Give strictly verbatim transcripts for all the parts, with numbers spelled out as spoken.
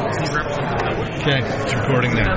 Okay, it's recording now.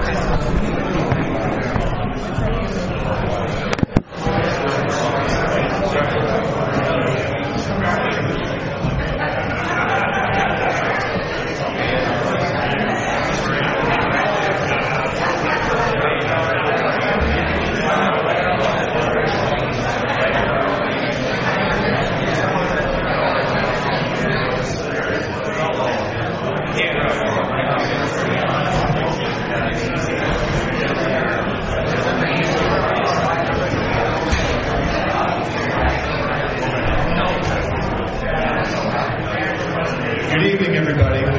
Good evening, everybody. I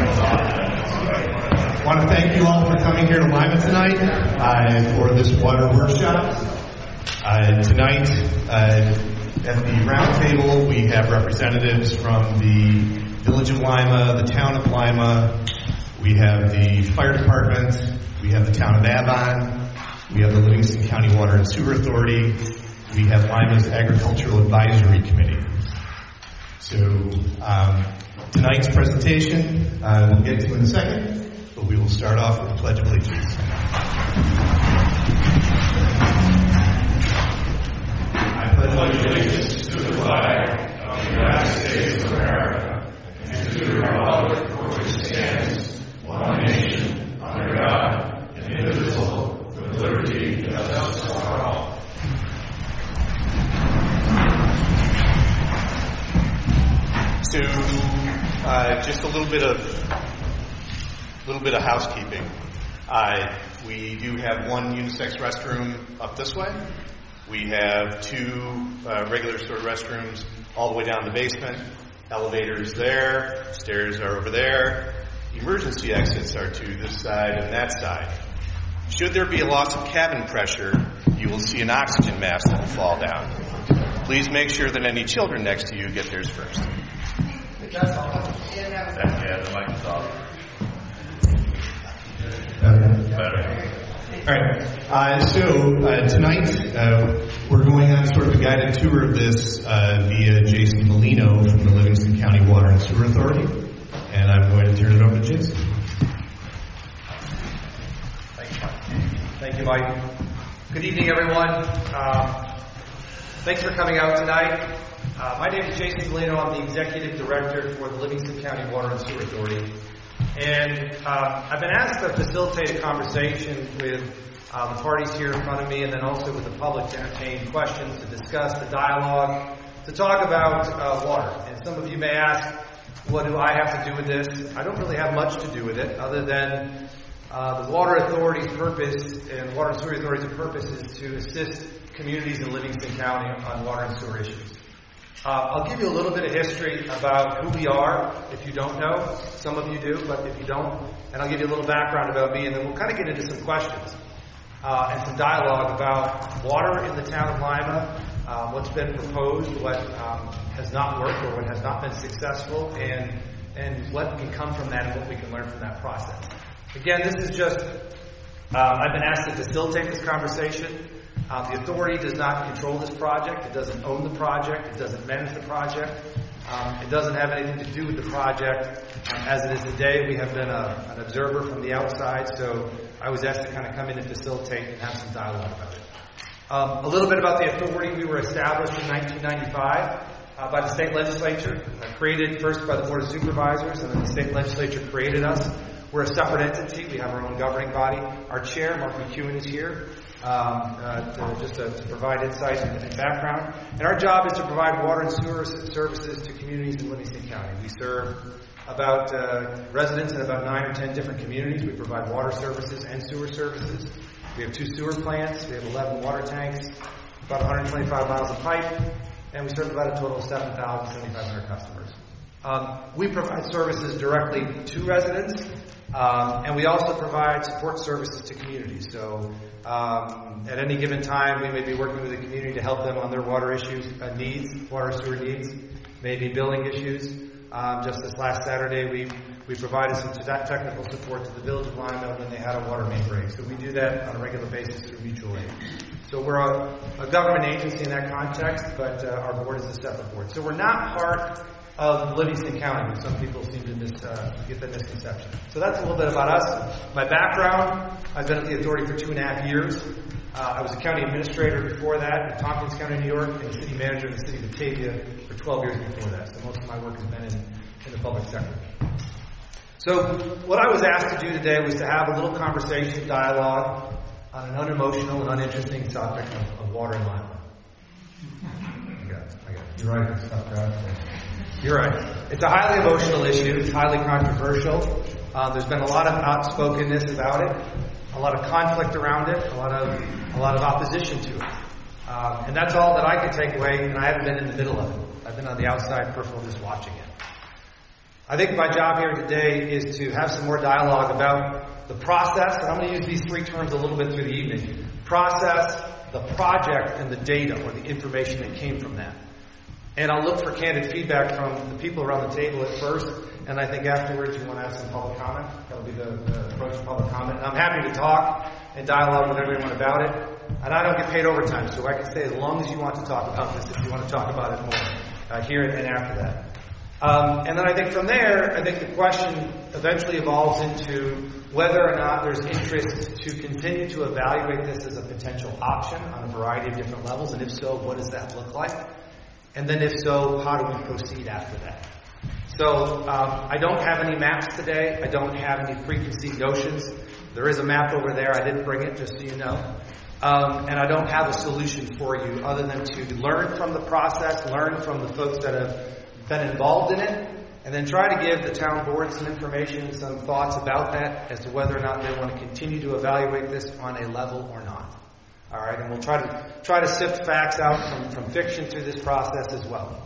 want to thank you all for coming here to Lima tonight uh, for this water workshop. Uh, tonight, uh, at the round table, we have representatives from the Village of Lima, the Town of Lima, we have the Fire Department, we have the Town of Avon, we have the Livingston County Water and Sewer Authority, we have Lima's Agricultural Advisory Committee. So, um, tonight's presentation, uh, we'll get to in a second, but we will start off with the Pledge of Allegiance. I pledge allegiance to the flag of the United States of America and to the republic for which it stands, one nation, under God, indivisible, with liberty and justice for all. So, uh, just a little bit of little bit of housekeeping. Uh, we do have one unisex restroom up this way. We have two uh, regular sort of restrooms all the way down the basement. Elevators there. Stairs are over there. Emergency exits are to this side and that side. Should there be a loss of cabin pressure, you will see an oxygen mask that will fall down. Please make sure that any children next to you get theirs first. Yeah, the mic is off. Better. All right. Uh, so uh, tonight uh, we're going on sort of a guided tour of this uh, via Jason Molino from the Livingston County Water and Sewer Authority, and I'm going to turn it over to Jason. Thank you, Mike. Thank you, Mike. Good evening, everyone. Um, thanks for coming out tonight. Uh, my name is Jason Molino. I'm the Executive Director for the Livingston County Water and Sewer Authority. And uh, I've been asked to facilitate a conversation with uh, the parties here in front of me and then also with the public to entertain questions, to discuss the dialogue, to talk about uh, water. And some of you may ask, what do I have to do with this? I don't really have much to do with it other than uh, the Water Authority's purpose and Water and Sewer Authority's purpose is to assist communities in Livingston County on water and sewer issues. Uh, I'll give you a little bit of history about who we are, if you don't know. Some of you do, but if you don't. And I'll give you a little background about me, and then we'll kind of get into some questions uh, and some dialogue about water in the town of Lima, uh, what's been proposed, what um, has not worked or what has not been successful, and, and what can come from that and what we can learn from that process. Again, this is just, um, I've been asked to facilitate this conversation. Uh, the authority does not control this project. It doesn't own the project. It doesn't manage the project. Um, it doesn't have anything to do with the project. Um, as it is today, we have been a, an observer from the outside, so I was asked to kind of come in and facilitate and have some dialogue about it. Um, a little bit about the authority. We were established in nineteen ninety-five uh, by the state legislature, uh, created first by the Board of Supervisors, and then the state legislature created us. We're a separate entity. We have our own governing body. Our chair, Mark McEwen, is here. Um, uh, to, just to, to provide insight and, and background. And our job is to provide water and sewer services to communities in Livingston County. We serve about uh, residents in about nine or ten different communities. We provide water services and sewer services. We have two sewer plants. We have eleven water tanks, about one hundred twenty-five miles of pipe, and we serve about a total of seven thousand seventy-five hundred customers. Um, we provide services directly to residents, um, and we also provide support services to communities. So um, at any given time, we may be working with the community to help them on their water issues, uh, needs, water sewer needs, maybe billing issues. Um, just this last Saturday, we we provided some technical support to the Village of Lima when they had a water main break. So we do that on a regular basis through mutual aid. So we're a, a government agency in that context, but uh, our board is a separate board. So we're not part of Livingston County. Some people seem to mis, uh, get that misconception. So that's a little bit about us. My background, I've been at the authority for two and a half years. Uh, I was a county administrator before that in Tompkins County, New York, and city manager in the city of Batavia for twelve years before that. So most of my work has been in, in the public sector. So what I was asked to do today was to have a little conversation, dialogue, on an unemotional and uninteresting subject of, of water and Lima. I got it. I got it. You're right. Stop that. You're right. It's a highly emotional issue. It's highly controversial. Uh, there's been a lot of outspokenness about it, a lot of conflict around it, a lot of a lot of opposition to it. Um, and that's all that I could take away, and I haven't been in the middle of it. I've been on the outside peripheral just watching it. I think my job here today is to have some more dialogue about the process, and I'm going to use these three terms a little bit through the evening. Process, the project, and the data, or the information that came from that. And I'll look for candid feedback from the people around the table at first, and I think afterwards you want to have some public comment. That'll be the, the approach to public comment. And I'm happy to talk and dialogue with everyone about it. And I don't get paid overtime, so I can stay as long as you want to talk about this if you want to talk about it more uh, here and after that. Um, and then I think from there, I think the question eventually evolves into whether or not there's interest to continue to evaluate this as a potential option on a variety of different levels, and if so, what does that look like? And then if so, how do we proceed after that? So um, I don't have any maps today. I don't have any preconceived notions. There is a map over there. I didn't bring it, just so you know. Um, and I don't have a solution for you other than to learn from the process, learn from the folks that have been involved in it, and then try to give the town board some information, some thoughts about that as to whether or not they want to continue to evaluate this on a level or not. All right, and we'll try to try to sift facts out from, from fiction through this process as well.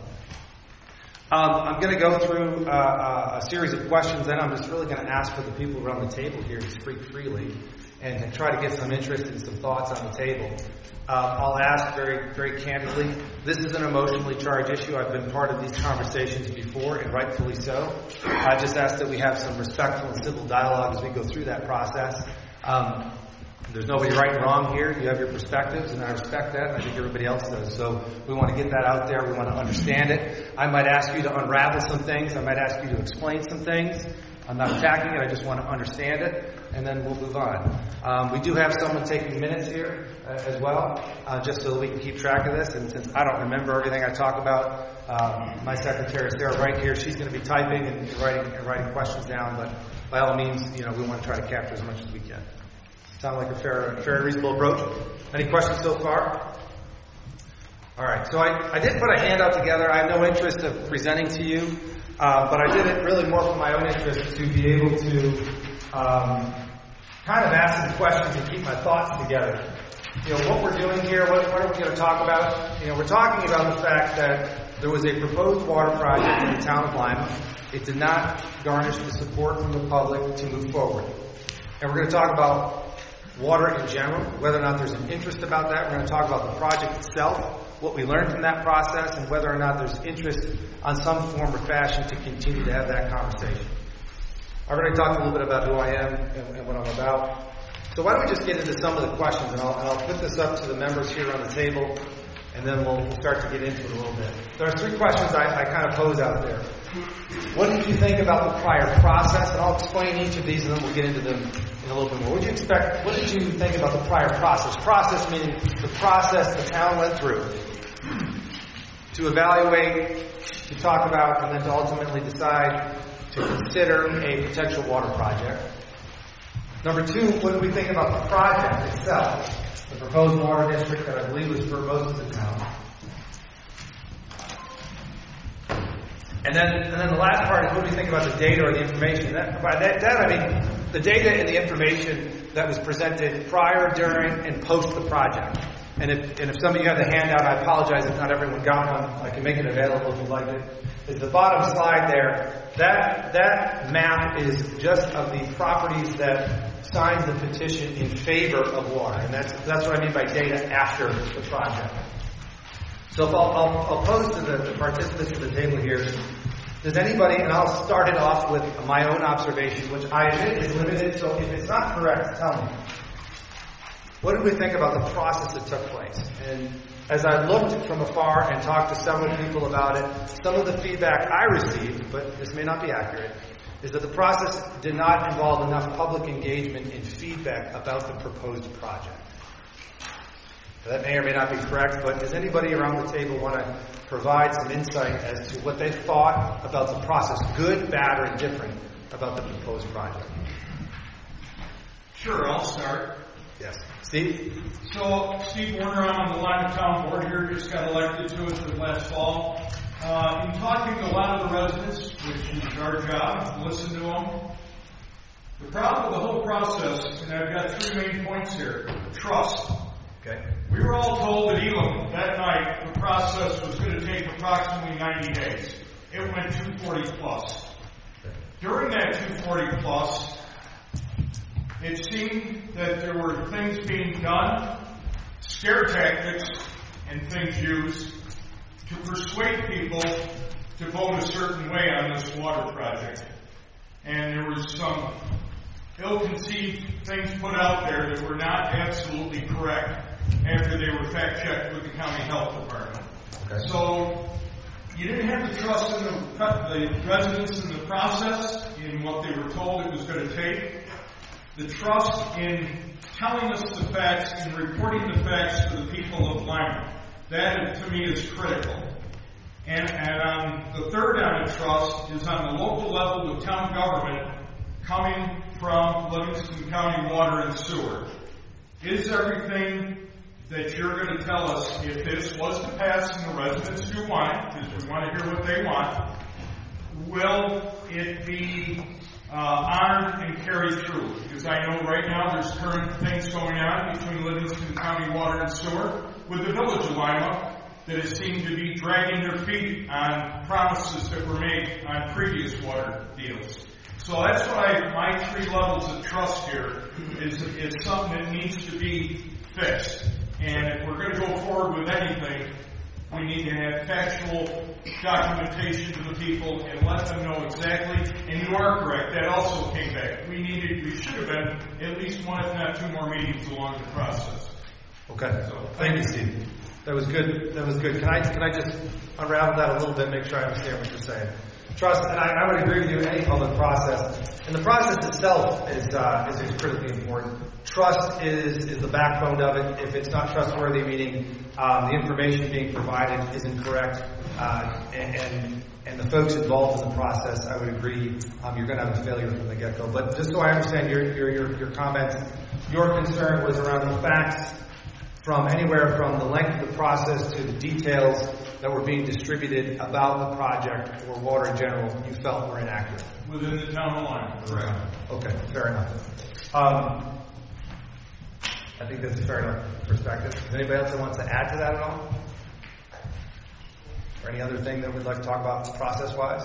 Um, I'm going to go through uh, a series of questions, and I'm just really going to ask for the people around the table here to speak freely and to try to get some interest and some thoughts on the table. Um, I'll ask very, very candidly. This is an emotionally charged issue. I've been part of these conversations before, and rightfully so. I just ask that we have some respectful and civil dialogue as we go through that process. Um, There's nobody right and wrong here. You have your perspectives, and I respect that, and I think everybody else does. So we want to get that out there. We want to understand it. I might ask you to unravel some things. I might ask you to explain some things. I'm not attacking it. I just want to understand it, and then we'll move on. Um, we do have someone taking minutes here uh, as well, uh, just so that we can keep track of this. And since I don't remember everything I talk about, um, my secretary, Sarah, right here, she's going to be typing and writing, and writing questions down. But by all means, you know, we want to try to capture as much as we can. Sound like a fair, fair and reasonable approach? Any questions so far? All right. So I, I did put a handout together. I have no interest of presenting to you, uh, but I did it really more for my own interest to be able to um, kind of ask some questions and keep my thoughts together. You know, what we're doing here, what, what are we going to talk about? You know, we're talking about the fact that there was a proposed water project in the town of Lima. It did not garnish the support from the public to move forward. And we're going to talk about water in general, whether or not there's an interest about that. We're going to talk about the project itself, what we learned from that process, and whether or not there's interest on some form or fashion to continue to have that conversation. I've already talked a little bit about who I am and, and what I'm about. So why don't we just get into some of the questions, and I'll, and I'll put this up to the members here on the table, and then we'll, we'll start to get into it a little bit. There are three questions I, I kind of pose out there. What did you think about the prior process? And I'll explain each of these, and then we'll get into them in a little bit more. What did you expect? What did you think about the prior process? Process meaning the process the town went through to evaluate, to talk about, and then to ultimately decide to consider a potential water project. Number two, what did we think about the project itself, the proposed water district that I believe was for most of the town? And then, and then the last part is what do we think about the data or the information? That, by that, that I mean the data and the information that was presented prior, during, and post the project. And if, and if some of you have the handout, I apologize if not everyone got one. I can make it available if you'd like it. Is the bottom slide there. That, that map is just of the properties that signed the petition in favor of water. And that's, that's what I mean by data after the project. So if I'll, I'll, I'll pose to the, the participants at the table here, does anybody, and I'll start it off with my own observation, which I admit is limited, so if it's not correct, tell me. What did we think about the process that took place? And As I looked from afar and talked to several people about it, some of the feedback I received, but this may not be accurate, is that the process did not involve enough public engagement and feedback about the proposed project. That may or may not be correct, but does anybody around the table want to provide some insight as to what they thought about the process, good, bad, or indifferent, about the proposed project? Sure, I'll start. Yes. Steve? So, Steve Warner, I'm on the Lima Town Board here, just got elected to it for last fall. Uh, in talking to a lot of the residents, which is our job, to listen to them, the problem with the whole process, and I've got three main points here: trust. Okay. We were all told at Elam that night the process was going to take approximately ninety days. It went two forty plus. During that two forty plus, it seemed that there were things being done, scare tactics and things used to persuade people to vote a certain way on this water project. And there was some ill-conceived things put out there that were not absolutely correct after they were fact-checked with the county health department. Okay. So you didn't have to trust in the, the residents in the process, in what they were told it was going to take. The trust in telling us the facts and reporting the facts to the people of Lima. That, to me, is critical. And, and on the third on the trust is on the local level of town government coming from Livingston County Water and Sewer. Is everything that you're going to tell us, if this was to pass and the residents do want it, because we want to hear what they want, will it be uh, honored and carried through? Because I know right now there's current things going on between Livingston County Water and Sewer with the Village of Lima that has seemed to be dragging their feet on promises that were made on previous water deals. So that's why my three levels of trust here is, is something that needs to be fixed. And if we're going to go forward with anything, we need to have factual documentation to the people and let them know exactly. And you are correct, that also came back. We needed, we should have been at least one, if not two more meetings along the process. Okay. So, thank you, Steve. That was good. That was good. Can I can I just unravel that a little bit, make sure I understand what you're saying? Trust, and I, I would agree with you. Any public process, and the process itself is uh, is, is critically important. Trust is is the backbone of it. If it's not trustworthy, meaning um, the information being provided is incorrect, uh, and, and and the folks involved in the process, I would agree, um, you're going to have a failure from the get-go. But just so I understand your your your, your comments, your concern was around the facts. From anywhere from the length of the process to the details that were being distributed about the project or water in general, you felt were inaccurate. Within the town line, correct. Okay, fair enough. Um, I think that's a fair enough perspective. Is anybody else that wants to add to that at all? Or any other thing that we'd like to talk about process-wise?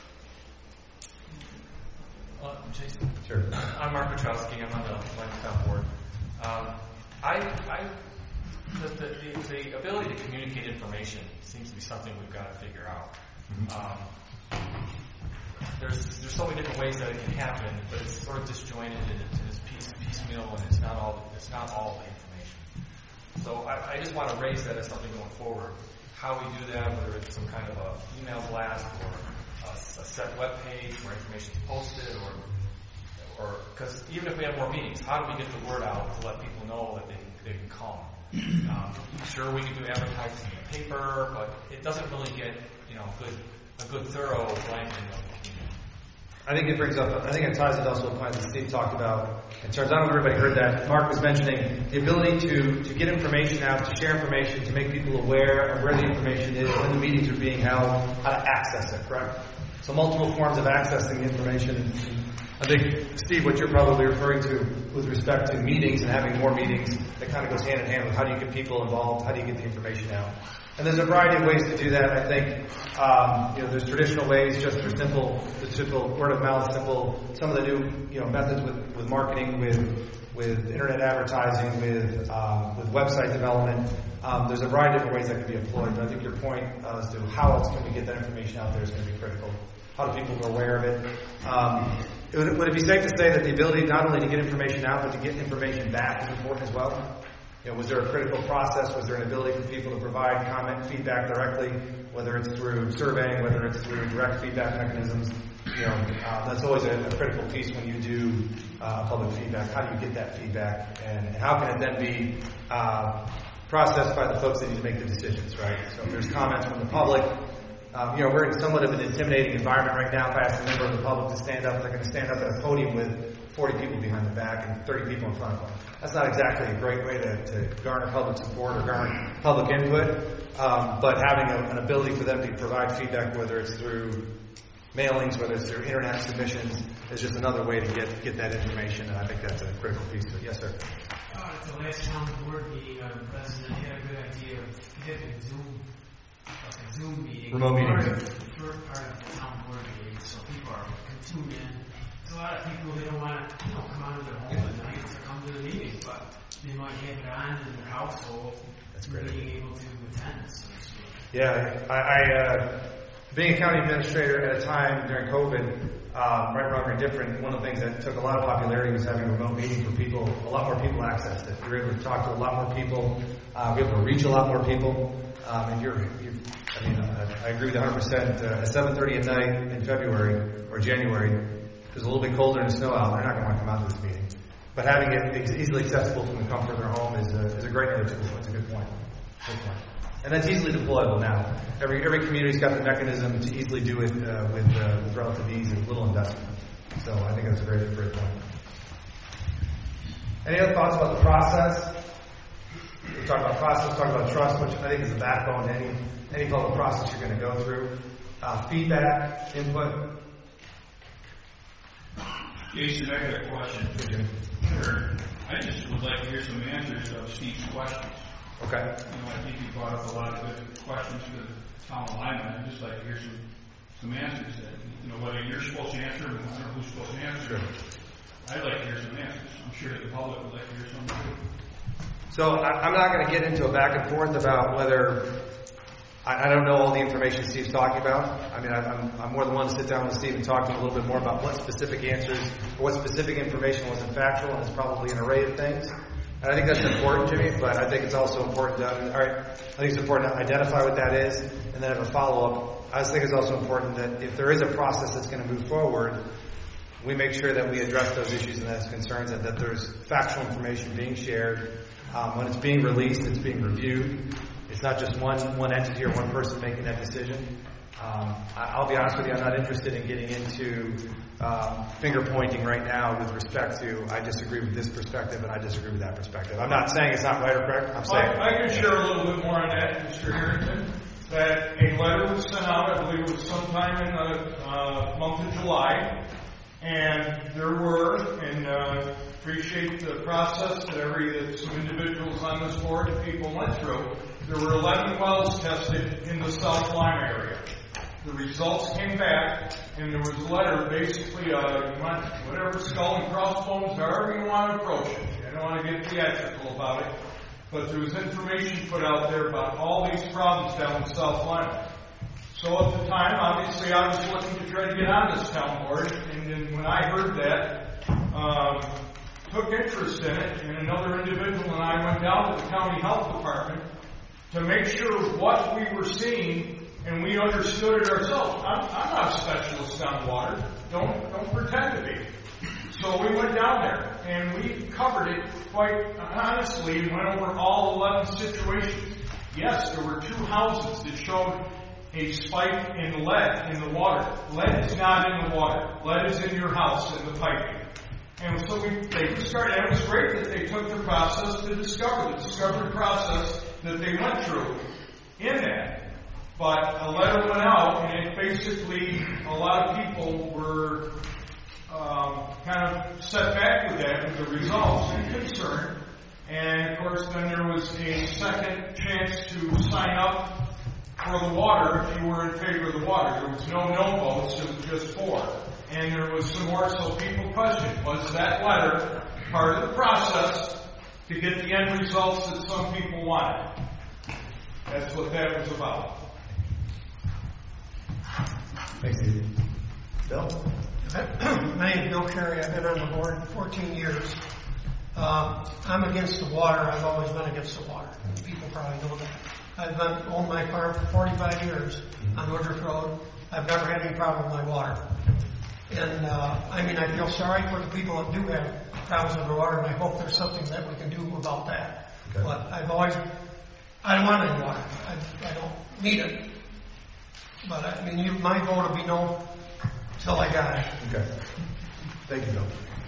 Uh, Jason. Sure. I'm Mark Petrowski. I'm on the Lima Town Board. Um, I, I The, the, the ability to communicate information seems to be something we've got to figure out. Mm-hmm. Um, there's there's so many different ways that it can happen, but it's sort of disjointed and it's piece, piecemeal, and it's not all it's not all the information. So I, I just want to raise that as something going forward. How we do that, whether it's some kind of a email blast or a, a set web page where information is posted, or or because even if we have more meetings, how do we get the word out to let people know that they they can come? Um, sure, we can do advertising in the paper, but it doesn't really get, you know, good, a good thorough blanketing of the community. I think it brings up, I think it ties it also to a point that Steve talked about. In terms, I don't know if everybody heard that. Mark was mentioning the ability to, to get information out, to share information, to make people aware of where the information is, when the meetings are being held, how to access it, correct? So multiple forms of accessing the information. I think, Steve, what you're probably referring to with respect to meetings and having more meetings, that kind of goes hand in hand with how do you get people involved, how do you get the information out. And there's a variety of ways to do that. I think, um, you know, there's traditional ways, just through simple, simple word of mouth, simple, some of the new, you know, methods with, with marketing, with with internet advertising, with um, with website development. Um, there's a variety of different ways that can be employed. But I think your point uh, as to how else can we get that information out there is going to be critical. How do people be aware of it? Um, Would it, would it be safe to say that the ability not only to get information out, but to get information back is important as well? You know, was there a critical process? Was there an ability for people to provide comment, feedback directly, whether it's through surveying, whether it's through direct feedback mechanisms? You know, uh, that's always a, a critical piece when you do uh, public feedback. How do you get that feedback, and how can it then be uh, processed by the folks that need to make the decisions, right? So if there's comments from the public, um, you know, we're in somewhat of an intimidating environment right now. If I ask a member of the public to stand up, they're going to stand up at a podium with forty people behind the back and thirty people in front of them. That's not exactly a great way to, to garner public support or garner public input, um, but having a, an ability for them to provide feedback, whether it's through mailings, whether it's through internet submissions, is just another way to get get that information, and I think that's a critical piece of it. Yes, sir. Uh, at the last town board meeting, uh, the president had a good idea of having Zoom, like a Zoom meeting. Remote meeting. Part of, for part of the town board meeting, so people are, can tune in. There's a lot of people, they don't want to, you know, come out of their home at night to come to the meeting, but they might have it on in their household. That's great. Being able to attend, so to speak. Yeah, I, I uh, being a county administrator at a time during COVID, um, right, wrong, or indifferent, one of the things that took a lot of popularity was having a remote meeting for people. A lot more people accessed it. You're able to talk to a lot more people. Uh, we're able to reach a lot more people. Um, and you're, you're, I mean, uh, I agree with one hundred percent. Uh, at seven thirty at night in February or January, it's a little bit colder and snow out. They're not going to want to come out to this meeting. But having it easily accessible from the comfort of their home is a, is a great other tool. It's a good point. Good point. And that's easily deployable now. Every every community's got the mechanism to easily do it uh, with, uh, with relative ease and little investment. So I think that's a great, great point. Any other thoughts about the process? We talked about process, talked about trust, which I think is the backbone to any any public process you're going to go through. Uh, feedback, input. Jason, I got a question. Sure. I just would like to hear some answers of Steve's questions. Okay. You know, I think you brought up a lot of good questions for the town alignment. I'd just like to hear some some answers that, you know, whether you're supposed to answer them or who's supposed to answer them. Sure. I'd like to hear some answers. I'm sure the public would like to hear some too. So I, I'm not going to get into a back and forth about whether I, I don't know all the information Steve's talking about. I mean, I, I'm, I'm more than willing to sit down with Steve and talk to him a little bit more about what specific answers or what specific information wasn't factual, and it's probably an array of things. And I think that's important, Jimmy, but I think it's also important to, all right, I think it's important to identify what that is and then have a follow-up. I just think it's also important that if there is a process that's going to move forward, we make sure that we address those issues and those concerns and that there's factual information being shared. Um, when it's being released, it's being reviewed. It's not just one one entity or one person making that decision. Um, I, I'll be honest with you, I'm not interested in getting into um, finger pointing right now with respect to I disagree with this perspective and I disagree with that perspective. I'm not saying it's not right or correct. I'm saying I, I can share a little bit more on that, Mister Harrington. That a letter was sent out, I believe it was sometime in the uh, month of July, and there were, and uh, appreciate the process that every that some individuals on this board and people went through. There were eleven wells tested in the South Lima area. The results came back, and there was a letter, basically, uh, you want whatever skull and crossbones, however you want to approach it. I don't want to get theatrical about it, but there was information put out there about all these problems down in South Lima. So at the time, obviously, I was looking to try to get on this town board, and then when I heard that, um, took interest in it, and another individual and I went down to the county health department to make sure what we were seeing and we understood it ourselves. I'm, I'm not a specialist on water. Don't don't pretend to be. So we went down there and we covered it quite honestly and went over all eleven situations. Yes, there were two houses that showed a spike in lead in the water. Lead is not in the water. Lead is in your house in the piping. And so we they started. And it was great that they took the process to discover the discovery process that they went through in that. But a letter went out, and it basically, a lot of people were um, kind of set back with that, with the results and concern. And of course, then there was a second chance to sign up for the water if you were in favor of the water. There was no no votes, it was just for. And there was some more, so people questioned, was that letter part of the process to get the end results that some people wanted? That's what that was about. Thanks, Steve. Bill? My name is Bill Carey. I've been on the board fourteen years. Uh, I'm against the water. I've always been against the water. People probably know that. I've been owned my farm for forty-five years on Woodruff Road. I've never had any problem with my water. And, uh, I mean, I feel sorry for the people that do have problems with their water, and I hope there's something that we can do about that. Okay. But I've always, I don't want any water. I, I don't need it. But, I mean, you, my vote will be no till I got it. Okay. Thank you, Bill.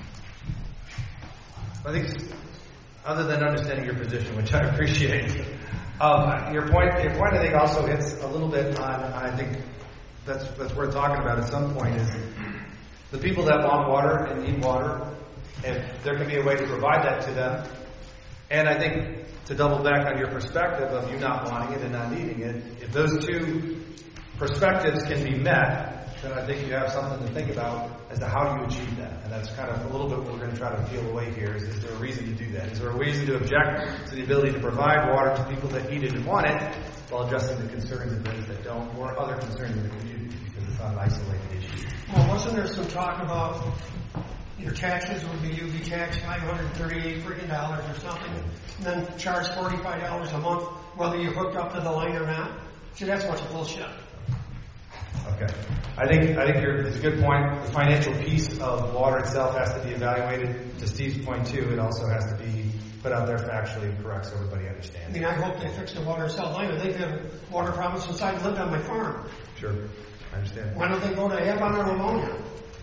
I think, other than understanding your position, which I appreciate, um, your point, your point, I think, also hits a little bit on. I think that's that's worth talking about at some point. Is the people that want water and need water, if there can be a way to provide that to them, and I think to double back on your perspective of you not wanting it and not needing it, if those two perspectives can be met, then I think you have something to think about as to how do you achieve that. And that's kind of a little bit what we're going to try to peel away here. Is, is there a reason to do that? Is there a reason to object to the ability to provide water to people that need it and want it, while addressing the concerns of those that don't, or other concerns in the community, because it's not an isolated issue? Well, wasn't there some talk about your taxes would be, you'd be taxed five hundred thirty-eight freaking dollars or something, and then charge forty-five dollars a month, whether you hooked up to the line or not? See, that's much bullshit. Okay. I think I think you're, it's a good point. The financial piece of water itself has to be evaluated. To Steve's point, too, it also has to be put out there factually correct so everybody I understands. mean, I hope they fix the water in South Lima. They've had water problems since I lived on my farm. Sure. I understand. Why don't they go to Avon or Livonia?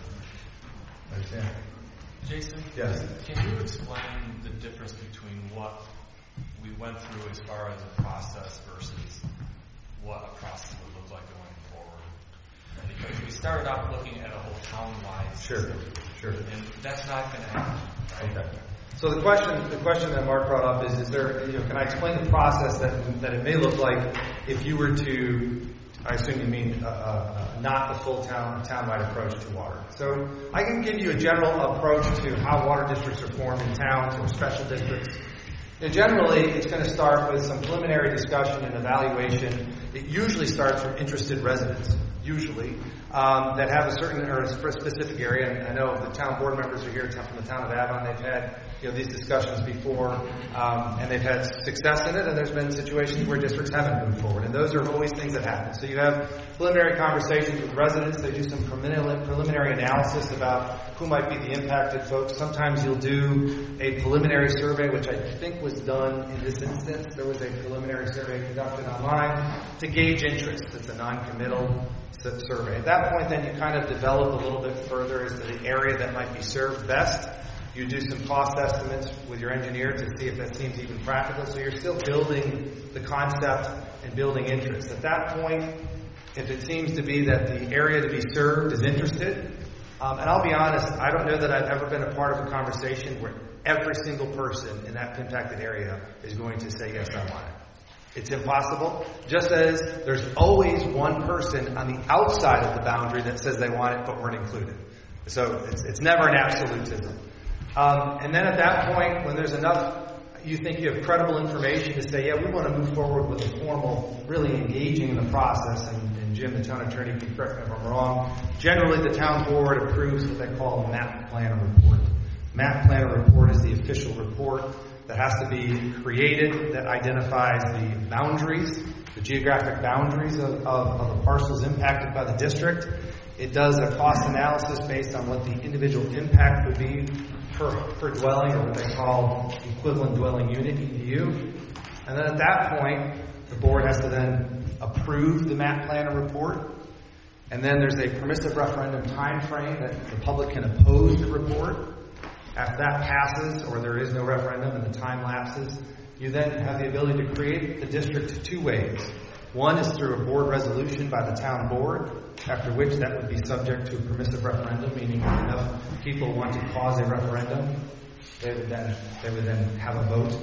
I understand. Jason, Yes. can you explain the difference between what we went through as far as a process versus what a process would look like going forward? Because we started out looking at a whole town-wide Sure. system, Sure. and that's not going to happen. Right? Okay. So the question, the question that Mark brought up is: Is there? You know, can I explain the process that that it may look like if you were to? I assume you mean uh, uh, not the full town town-wide approach to water. So I can give you a general approach to how water districts are formed in towns or special districts. You know, generally, it's going to start with some preliminary discussion and evaluation. It usually starts from interested residents, usually, um, that have a certain or a specific area. And I know the town board members are here from the town of Avon. They've had you know these discussions before, um, and they've had success in it. And there's been situations where districts haven't moved forward, and those are always things that happen. So you have preliminary conversations with residents. They do some preliminary preliminary analysis about who might be the impacted folks. Sometimes you'll do a preliminary survey, which I think was done in this instance. There was a preliminary survey conducted online to gauge interest. It's a non-committal survey. At that point, then you kind of develop a little bit further as to the area that might be served best. You do some cost estimates with your engineer to see if that seems even practical. So you're still building the concept and building interest. At that point, if it seems to be that the area to be served is interested, um, and I'll be honest, I don't know that I've ever been a part of a conversation where every single person in that impacted area is going to say, yes, I want it. It's impossible. Just as there's always one person on the outside of the boundary that says they want it but weren't included. So it's, it's never an absolutism. Um, and then at that point, when there's enough, you think you have credible information to say, yeah, we want to move forward with a formal, really engaging in the process. And, and Jim, the town attorney, can correct me if I'm wrong. Generally, the town board approves what they call a map plan report. Map plan report is the official report that has to be created that identifies the boundaries, the geographic boundaries of, of, of the parcels impacted by the district. It does a cost analysis based on what the individual impact would be per, per dwelling, or what they call equivalent dwelling unit, E D U. And then at that point, the board has to then approve the map plan report. And then there's a permissive referendum time frame that the public can oppose the report. After that passes, or there is no referendum and the time lapses, you then have the ability to create the district two ways. One is through a board resolution by the town board, after which that would be subject to a permissive referendum, meaning if enough people want to cause a referendum, they would then they would then have a vote.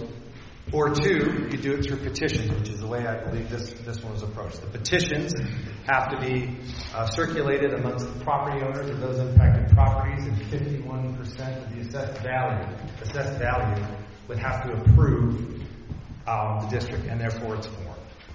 Or two, you do it through petitions, which is the way I believe this, this one was approached. The petitions have to be uh, circulated amongst the property owners of those impacted properties, and fifty-one percent of the assessed value, assessed value would have to approve um, the district, and therefore it's formed.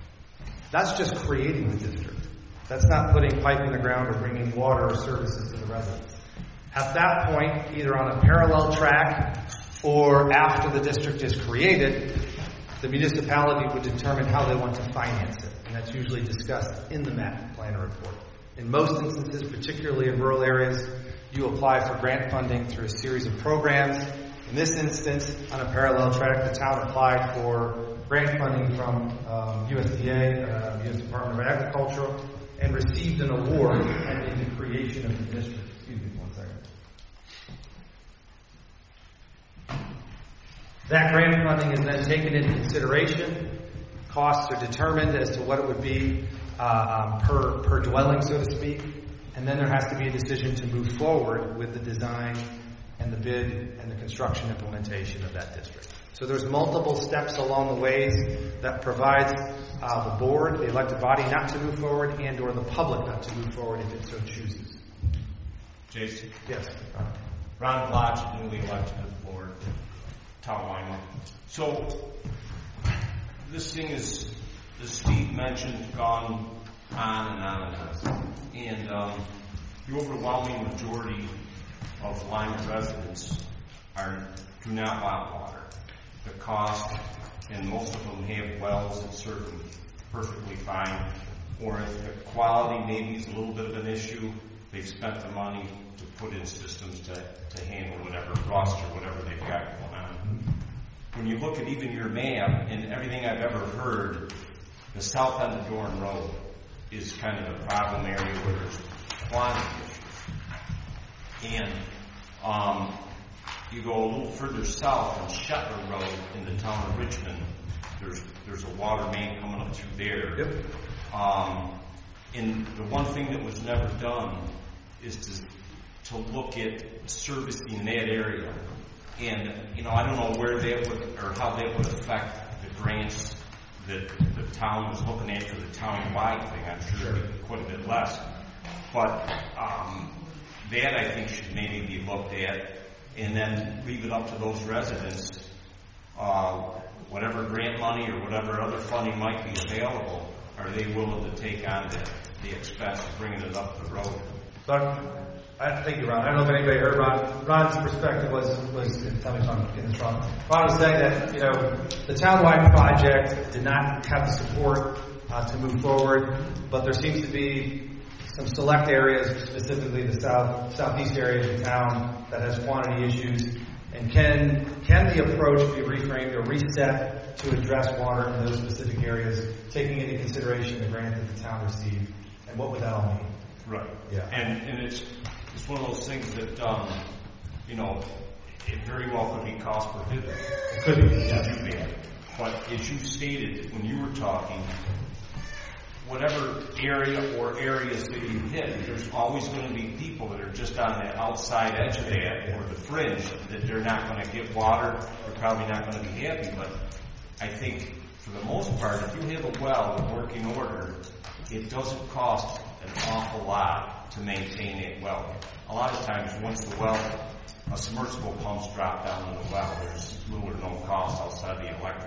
That's just creating the district. That's not putting pipe in the ground or bringing water or services to the residents. At that point, either on a parallel track or after the district is created, the municipality would determine how they want to finance it. And that's usually discussed in the map planner report. In most instances, particularly in rural areas, you apply for grant funding through a series of programs. In this instance, on a parallel track, the town applied for grant funding from um, U S D A, uh, U S Department of Agriculture, and received an award pending the creation of the district. Excuse me one second. That grant funding is then taken into consideration. Costs are determined as to what it would be uh, um, per, per dwelling, so to speak. And then there has to be a decision to move forward with the design and the bid and the construction implementation of that district. So there's multiple steps along the ways that provides uh, the board, the elected body, not to move forward, and or the public not to move forward if it so chooses. Jason? Yes. Ron Blotch, newly elected to the board, Town Lima. So this thing is, as Steve mentioned, gone on and on and on. And um, the overwhelming majority of Lima residents are do not want water. The cost, and most of them have wells that serve them perfectly fine, or if the quality maybe is a little bit of an issue, they've spent the money to put in systems to, to handle whatever rust or whatever they've got going on. When you look at even your map and everything I've ever heard, the south end of Dorn Road is kind of a problem area where there's quantity issues. And um, you go a little further south on Shetler Road in the town of Richmond, there's there's a water main coming up through there. Yep. Um, and the one thing that was never done is to to look at servicing that area. And, you know, I don't know where that would, or how that would affect the grants that the town was looking at for the town-wide thing. I'm sure it'd be quite a bit less. But um, that, I think, should maybe be looked at, and then leave it up to those residents, uh, whatever grant money or whatever other funding might be available, are they willing to take on the, the expense of bringing it up the road? But I thank you, Ron. I don't know if anybody heard Ron. Ron's perspective was was tell me if I'm getting this wrong. Ron was saying that you know the townwide project did not have the support uh, to move forward, but there seems to be some select areas, specifically the south southeast area of the town, that has quantity issues. And can can the approach be reframed or reset to address water in those specific areas, taking into consideration the grant that the town received, and what would that all mean? Right. Yeah. And and it's it's one of those things that um, you know, it very well could be cost prohibitive. It could be. Yeah. To do that. But as you stated when you were talking, whatever area or areas that you hit, there's always going to be people that are just on the outside edge of that, or the fringe, that they're not going to get water, they're probably not going to be happy. But I think, for the most part, if you have a well in working order, it doesn't cost an awful lot to maintain it well. A lot of times, once the well, a submersible pump's drop down in the well, there's little or no cost outside the electric.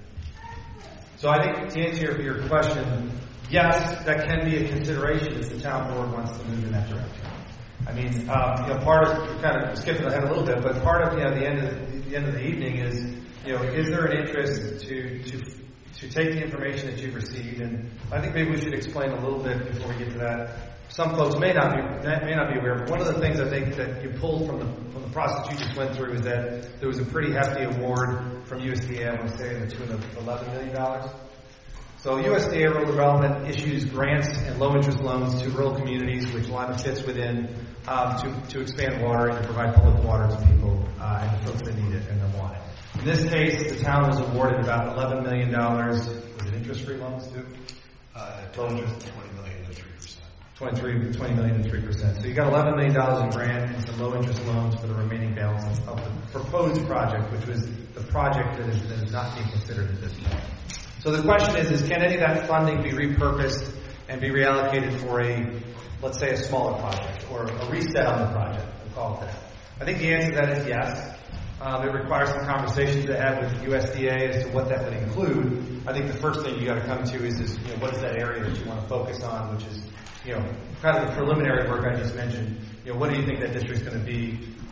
So I think to answer your, your question, yes, that can be a consideration if the town board wants to move in that direction. I mean, um, you know, part of kind of skipping ahead a little bit, but part of you know the end of the, the end of the evening is, you know, is there an interest to to to take the information that you've received? And I think maybe we should explain a little bit before we get to that. Some folks may not be may not be aware, but one of the things I think that you pulled from the from the process you just went through is that there was a pretty hefty award from U S D A, I want to say, in the tune of eleven million dollars. So U S D A Rural Development issues grants and low-interest loans to rural communities, which Lima fits within, um, to, to expand water and to provide public water to people uh, and the folks that need it and that want it. In this case, the town was awarded about eleven million dollars. Was it interest-free loans too? Uh, low interest, twenty million to three percent. twenty-three, twenty million and three percent. So you got eleven million dollars in grant and some low-interest loans for the remaining balance of the proposed project, which was the project that is, that is not being considered at this point. So the question is, is can any of that funding be repurposed and be reallocated for a, let's say, a smaller project or a reset on the project? We'll call it that. I think the answer to that is yes. Um, it requires some conversations to have with U S D A as to what that would include. I think the first thing you got to come to is, is you know, what is that area that you want to focus on, which is, you know, kind of the preliminary work I just mentioned. You know, what do you think that district's going to be?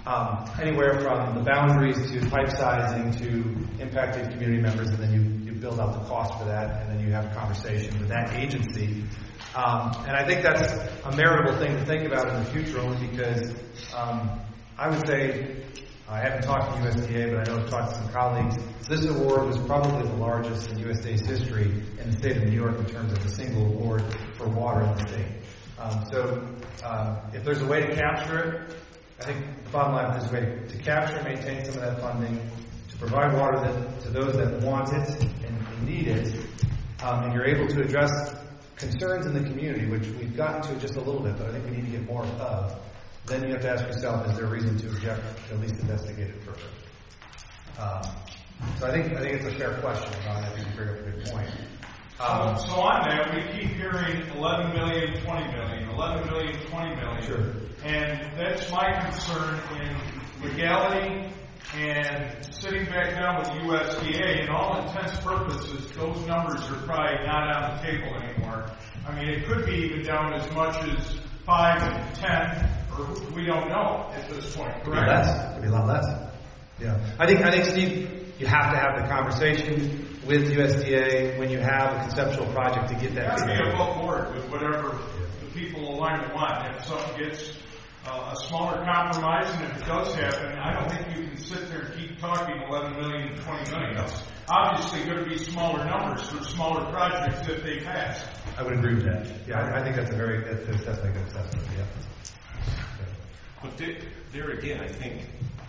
um, anywhere from the boundaries to pipe sizing to impacted community members, and then you, you build out the cost for that, and then you have a conversation with that agency. Um, and I think that's a meritable thing to think about in the future, only because um, I would say, I haven't talked to U S D A, but I know I've talked to some colleagues. This award was probably the largest in U S D A's history in the state of New York in terms of a single award for water in the state. Um, so um, if there's a way to capture it, I think the bottom line is there's a way to capture and maintain some of that funding, to provide water that, to those that want it and, and need it, um, and you're able to address concerns in the community, which we've gotten to just a little bit, but I think we need to get more of. Then you have to ask yourself, is there a reason to object, at least investigate it further? Um, so I think I think it's a fair question, Ron. I think you bring up a good point. Um, so on that, we keep hearing eleven million, twenty million, eleven million, twenty million. Sure. And that's my concern in legality and sitting back down with U S D A. In all intents and purposes, those numbers are probably not on the table anymore. I mean, it could be even down as much as five and ten, or we don't know at this point, correct? Could be less. Could be a lot less. Yeah. I think, I think, Steve, you have to have the conversation with U S D A when you have a conceptual project to get that. You have to be above board with whatever the people alignment want. If something gets uh, a smaller compromise, and if it does happen, I don't think you can sit there and keep talking eleven million and twenty million. It's obviously going to be smaller numbers for smaller projects if they pass. I would agree with that. Yeah, I, I think that's a very, that's, that's definitely a good assessment, yeah. But there, there again, I think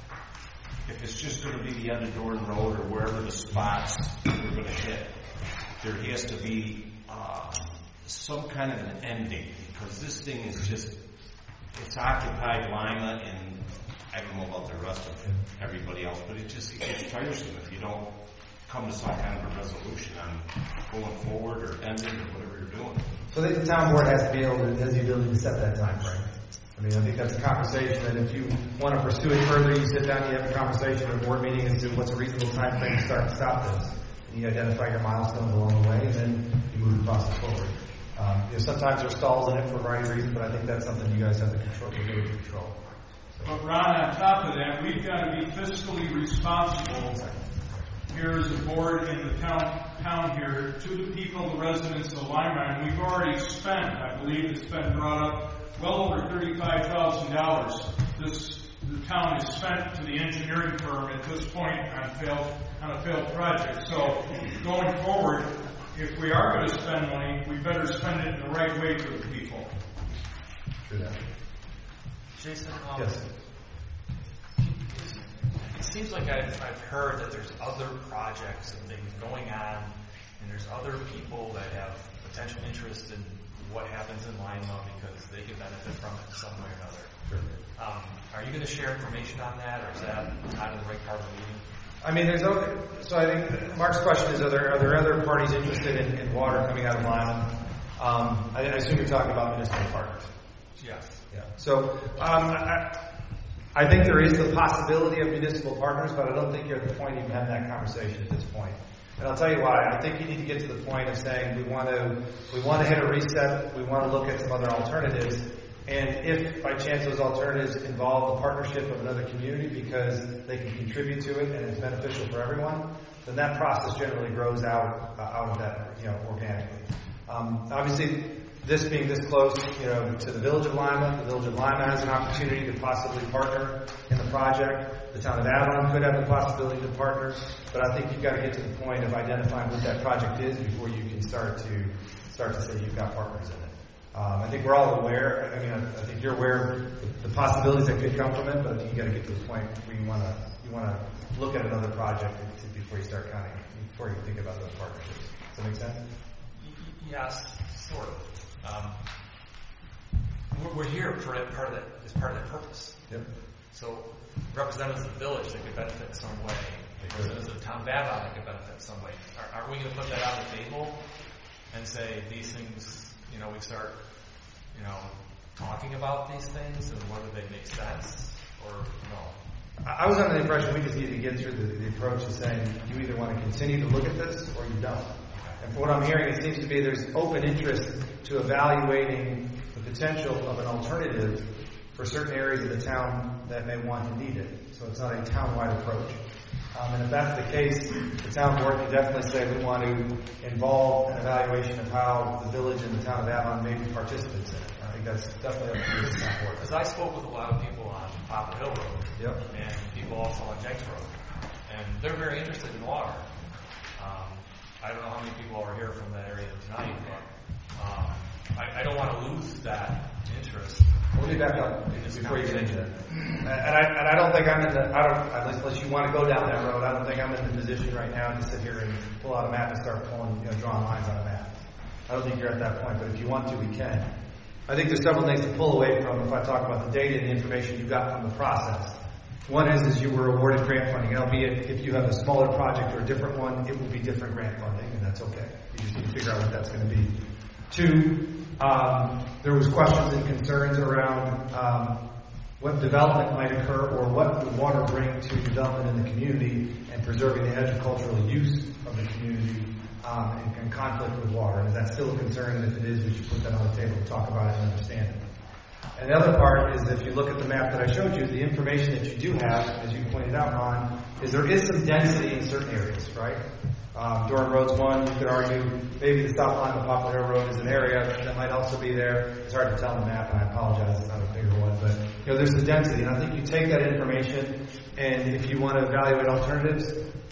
if it's just going to be the end of Dorn Road or wherever the spots we're going to hit, there has to be uh, some kind of an ending, because this thing is just, it's occupied Lima, and I don't know about the rest of everybody else, but it just it gets tiresome if you don't come to some kind of a resolution on going forward or ending or whatever you're doing. So I think the town board has to be able to, has the ability to set that time frame. I mean, I think that's a conversation that if you want to pursue it further, you sit down, you have a conversation at a board meeting as to what's a reasonable time frame to start and stop this. And you identify your milestones along the way, and then you move the process forward. Um, you know, sometimes there's stalls in it for a variety of reasons, but I think that's something you guys have to control, the ability to control. So. But Ron, on top of that, we've got to be fiscally responsible here as a board in the town, town here to the people, the residents of Lima, and we've already spent, I believe it's been brought up, well over thirty-five thousand dollars. This the town has spent to the engineering firm at this point on failed on a failed project. So going forward, if we are going to spend money, we better spend it in the right way for the people. Do that. Jason, um, yes. It seems like I've, I've heard that there's other projects and things going on, and there's other people that have potential interest in what happens in Lima because they can benefit from it some way or another. Sure. Um, are you going to share information on that, or is that not in the right part of the meeting? I mean, there's other, so I think Mark's question is, are there, are there other parties interested in, in water coming out of Lima? Um, I, I assume you're talking about municipal partners. Yes. Yeah. So um, I, I think there is the possibility of municipal partners, but I don't think you're at the point of having that conversation at this point. And I'll tell you why. I think you need to get to the point of saying we want to we want to hit a reset. We want to look at some other alternatives. And if by chance those alternatives involve the partnership of another community because they can contribute to it and it's beneficial for everyone, then that process generally grows out uh, out of that, you know, organically. Um, obviously, this being this close, you know, to the Village of Lima, the Village of Lima has an opportunity to possibly partner in the project. The town of Avalon could have the possibility to partner, but I think you've got to get to the point of identifying what that project is before you can start to start to say you've got partners in it. Um, I think we're all aware. I mean, I, I think you're aware of the possibilities that could come from it, but I think you got to get to the point where you want to you want to look at another project before you start counting, before you think about those partnerships. Does that make sense? Yes, sort of. Um, we're, we're here for it, part of that is part of that purpose. Yep. So representatives of the village that could benefit in some way, representatives of the town of Avalon that could benefit in some way. Are, are we going to put that on the table and say these things? You know, we start, you know, talking about these things and whether they make sense or no. I was under the impression we just need to get through the, the approach of saying you either want to continue to look at this or you don't. And from what I'm hearing, it seems to be there's open interest to evaluating the potential of an alternative for certain areas of the town that may want to need it. So it's not a town-wide approach. Um, and if that's the case, the town board can definitely say we want to involve an evaluation of how the village and the town of Avon may be participants in it. I think that's definitely up to the town board. Because I spoke with a lot of people on Poplar Hill Road, Yep. and people also on Jenks Road, and they're very interested in water. Um, I don't know how many people are here from that area tonight, but um, I, I don't want to lose that interest. Let me back up before you get into that. And I, and I don't think I'm in the, I don't, unless, unless you want to go down that road, I don't think I'm in the position right now to sit here and pull out a map and start pulling, you know, drawing lines on a map. I don't think you're at that point, but if you want to, we can. I think there's several things to pull away from if I talk about the data and the information you got from the process. One is, is you were awarded grant funding, albeit if you have a smaller project or a different one, it will be different grant funding, and that's okay. You just need to figure out what that's going to be. Two, um, there was questions and concerns around um, what development might occur or what would water bring to development in the community and preserving the agricultural use of the community um, and, and conflict with water. And is that still a concern? And if it is, we should put that on the table to talk about it and understand it. And the other part is, if you look at the map that I showed you, the information that you do have, as you pointed out, Ron, is there is some density in certain areas, right? Um, Durham Road's one. You could argue maybe the stop line of Poplar Hill Road is an area that might also be there. It's hard to tell on the map, and I apologize, it's not a bigger one. But you know, there's some density, and I think you take that information, and if you want to evaluate alternatives,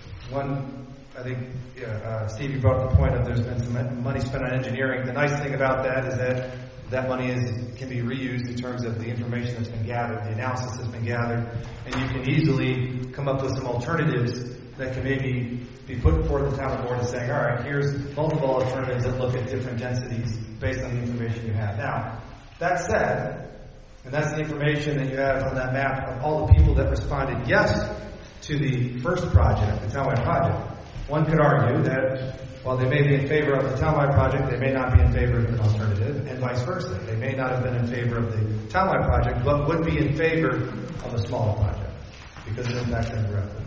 one, I think yeah, uh, Steve, you brought up the point of there's been some money spent on engineering. The nice thing about that is that that money is can be reused in terms of the information that's been gathered, the analysis that's been gathered, and you can easily come up with some alternatives that can maybe be put before the town board and saying, all right, here's multiple alternatives that look at different densities based on the information you have. Now, that said, and that's the information that you have on that map of all the people that responded yes to the first project, the townwide project. One could argue that while they may be in favor of the townwide project, they may not be in favor of an alternative, and vice versa. They may not have been in favor of the townwide project, but would be in favor of a smaller project because it impacts them directly.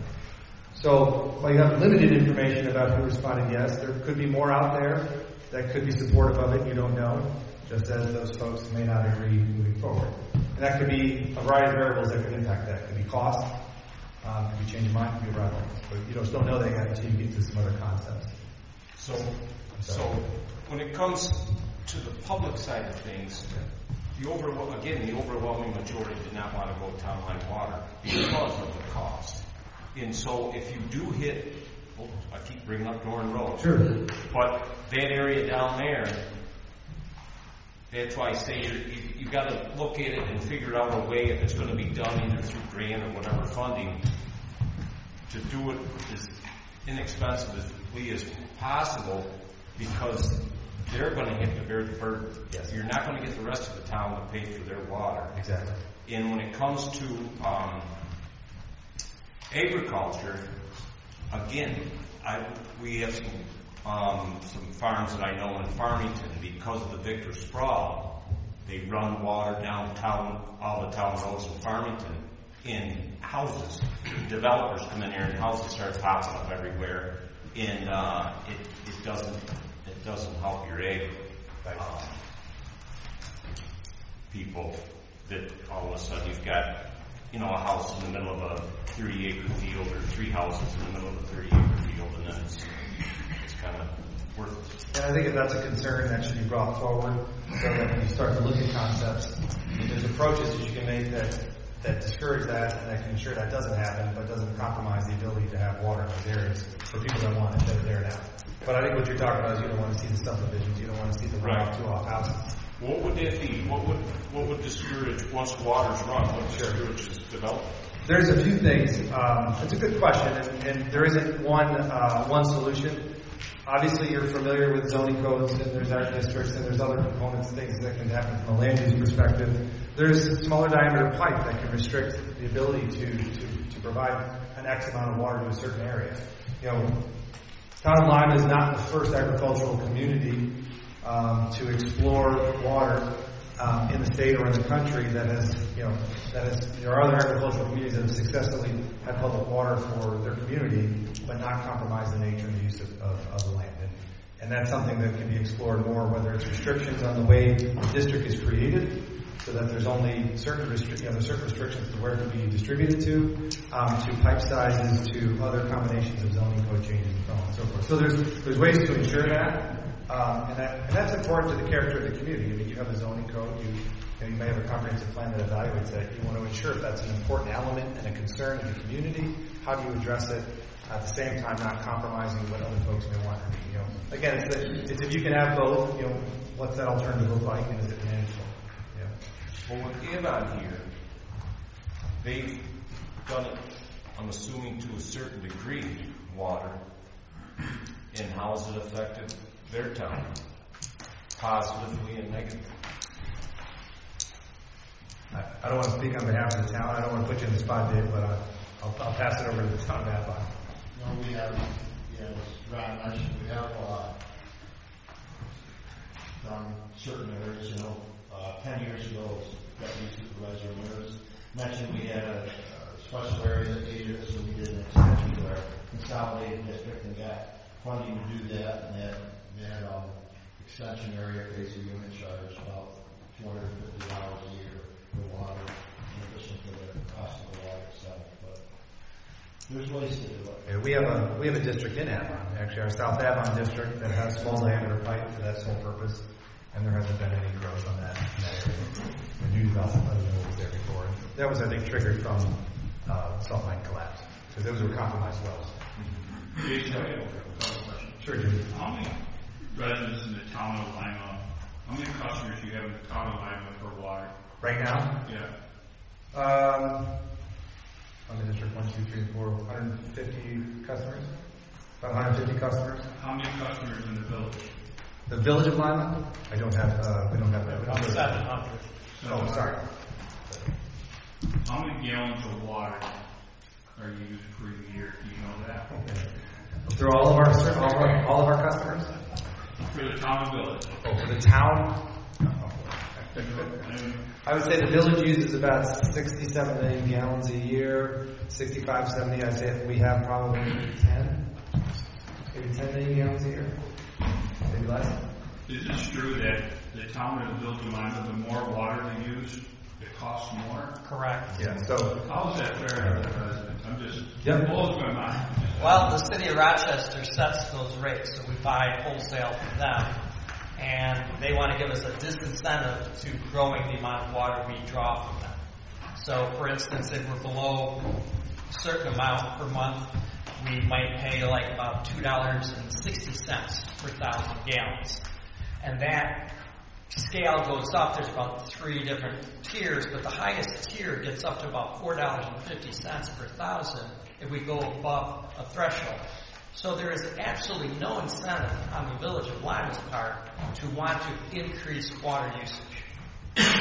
So while you have limited information about who responded yes, there could be more out there that could be supportive of it. You don't know, just as those folks may not agree moving forward. And that could be a variety of variables that could impact that. It could be cost, um, could be change of mind, could be a variety of things. But you just don't know that yet until you get to some other concepts. So, so when it comes to the public side of things, the over, again, the overwhelming majority did not want to go townline water because of the cost. And so if you do hit, oh, I keep bringing up Dorn Road. Sure. But that area down there, that's why I say you, you, you got to look at it and figure out a way, if it's going to be done either through grant or whatever funding, to do it as inexpensively as possible, because they're going to have to bear the burden. Yes. You're not going to get the rest of the town to pay for their water. Exactly. And when it comes to um, agriculture, again, I, we have some um, some farms that I know in Farmington, because of the Victor Sprawl, they run water downtown, all the town roads in Farmington, in houses. Developers come in here and houses start popping up everywhere, and uh, it, it doesn't it doesn't help your ag um, people. That all of a sudden you've got, you know, a house in the middle of a thirty acre field, or three houses in the middle of a thirty acre field, and then it's it's kind of worthless. And I think if that's a concern, that should be brought forward, so that when you start to look at concepts, there's approaches that you can make that that discourage that and that can ensure that doesn't happen, but doesn't compromise the ability to have water in those areas for people that want it, that are there now. But I think what you're talking about is you don't want to see the subdivisions, you don't want to see the runoff to off houses. What would that be? What would what would discourage, once water's run, what would discourage this development? There's a few things. Um, it's a good question, and, and there isn't one uh, one solution. Obviously, you're familiar with zoning codes, and there's art districts, and there's other components, things that can happen from a land use perspective. There's smaller diameter pipe that can restrict the ability to, to, to provide an X amount of water to a certain area. You know, Town of Lima is not the first agricultural community um, to explore water um, in the state or in the country that has, you know, that has, there are other agricultural communities that have successfully had public water for their community, but not compromise the nature and the use of, of, of the land. And, and that's something that can be explored more, whether it's restrictions on the way the district is created, so that there's only certain restri- you know, there's certain restrictions to where it can be distributed to, um, to pipe sizes, to other combinations of zoning code changes, and so on and so forth. So there's there's ways to ensure that, um, and that and that's important to the character of the community. I mean, you have a zoning code, you you, know, you may have a comprehensive plan that evaluates that. You want to ensure if that's an important element and a concern in the community. How do you address it? At the same time, not compromising what other folks may want. You know, again, it's, a, it's if you can have both. You know, what's that alternative look like, and is it manageable? Yeah. Well, with Avon here, they've done it, I'm assuming to a certain degree, water, and how has it affected their town, positively and negatively? I, I don't want to speak on behalf of the town. I don't want to put you in the spot, Dave, but I, I'll, I'll pass it over to the town of Avon. No, we have, yeah, as Ron mentioned, we have uh, done certain areas, you know, uh, ten years ago, Deputy Supervisor Mears mentioned we had a, a special area that needed us, so we did an extension to our consolidated district and got funding to do that, and that, that um, extension area pays a unit charge about two hundred fifty dollars a year for water, in addition to the cost of the water itself. But there's ways to do it. Yeah, we have a we have a district in Avon, actually, our South Avon district that has small diameter pipe for that sole purpose, and there hasn't been any growth on that in that area. The new development I don't know what was there before. That was, I think, triggered from uh, salt mine collapse, because those were compromised wells. Jason, I have a couple questions. Sure, Jim. How many residents in the town of Lima, how many customers do you have in the town of Lima for water? Right now, Yeah. um, on the district one, two, three, four, one hundred fifty customers, about one hundred fifty customers. How many customers in the village? The village of Lima, I don't have. Uh, we don't have that. About seven hundred. Oh, sorry. How many gallons of water are used per year? Do you know that? Through all of our all of our, all of our customers. For the town and village. Oh, for the town. I would say the village uses about sixty-seven million gallons a year, sixty-five, seventy. I'd say we have probably ten, maybe ten million gallons a year, maybe less. Is it true that the town and the village of Lima, the more water they use, it costs more? Correct. Yeah. So How is that fair to the residents? I'm just, Yep. it blows my mind. Well, the city of Rochester sets those rates, so we buy wholesale from them, and they want to give us a disincentive to growing the amount of water we draw from them. So, for instance, if we're below a certain amount per month, we might pay like about two dollars and sixty cents per thousand gallons. And that scale goes up. There's about three different tiers, but the highest tier gets up to about four dollars and fifty cents per thousand if we go above a threshold. So there is absolutely no incentive on the village of Lima's part to want to increase water usage.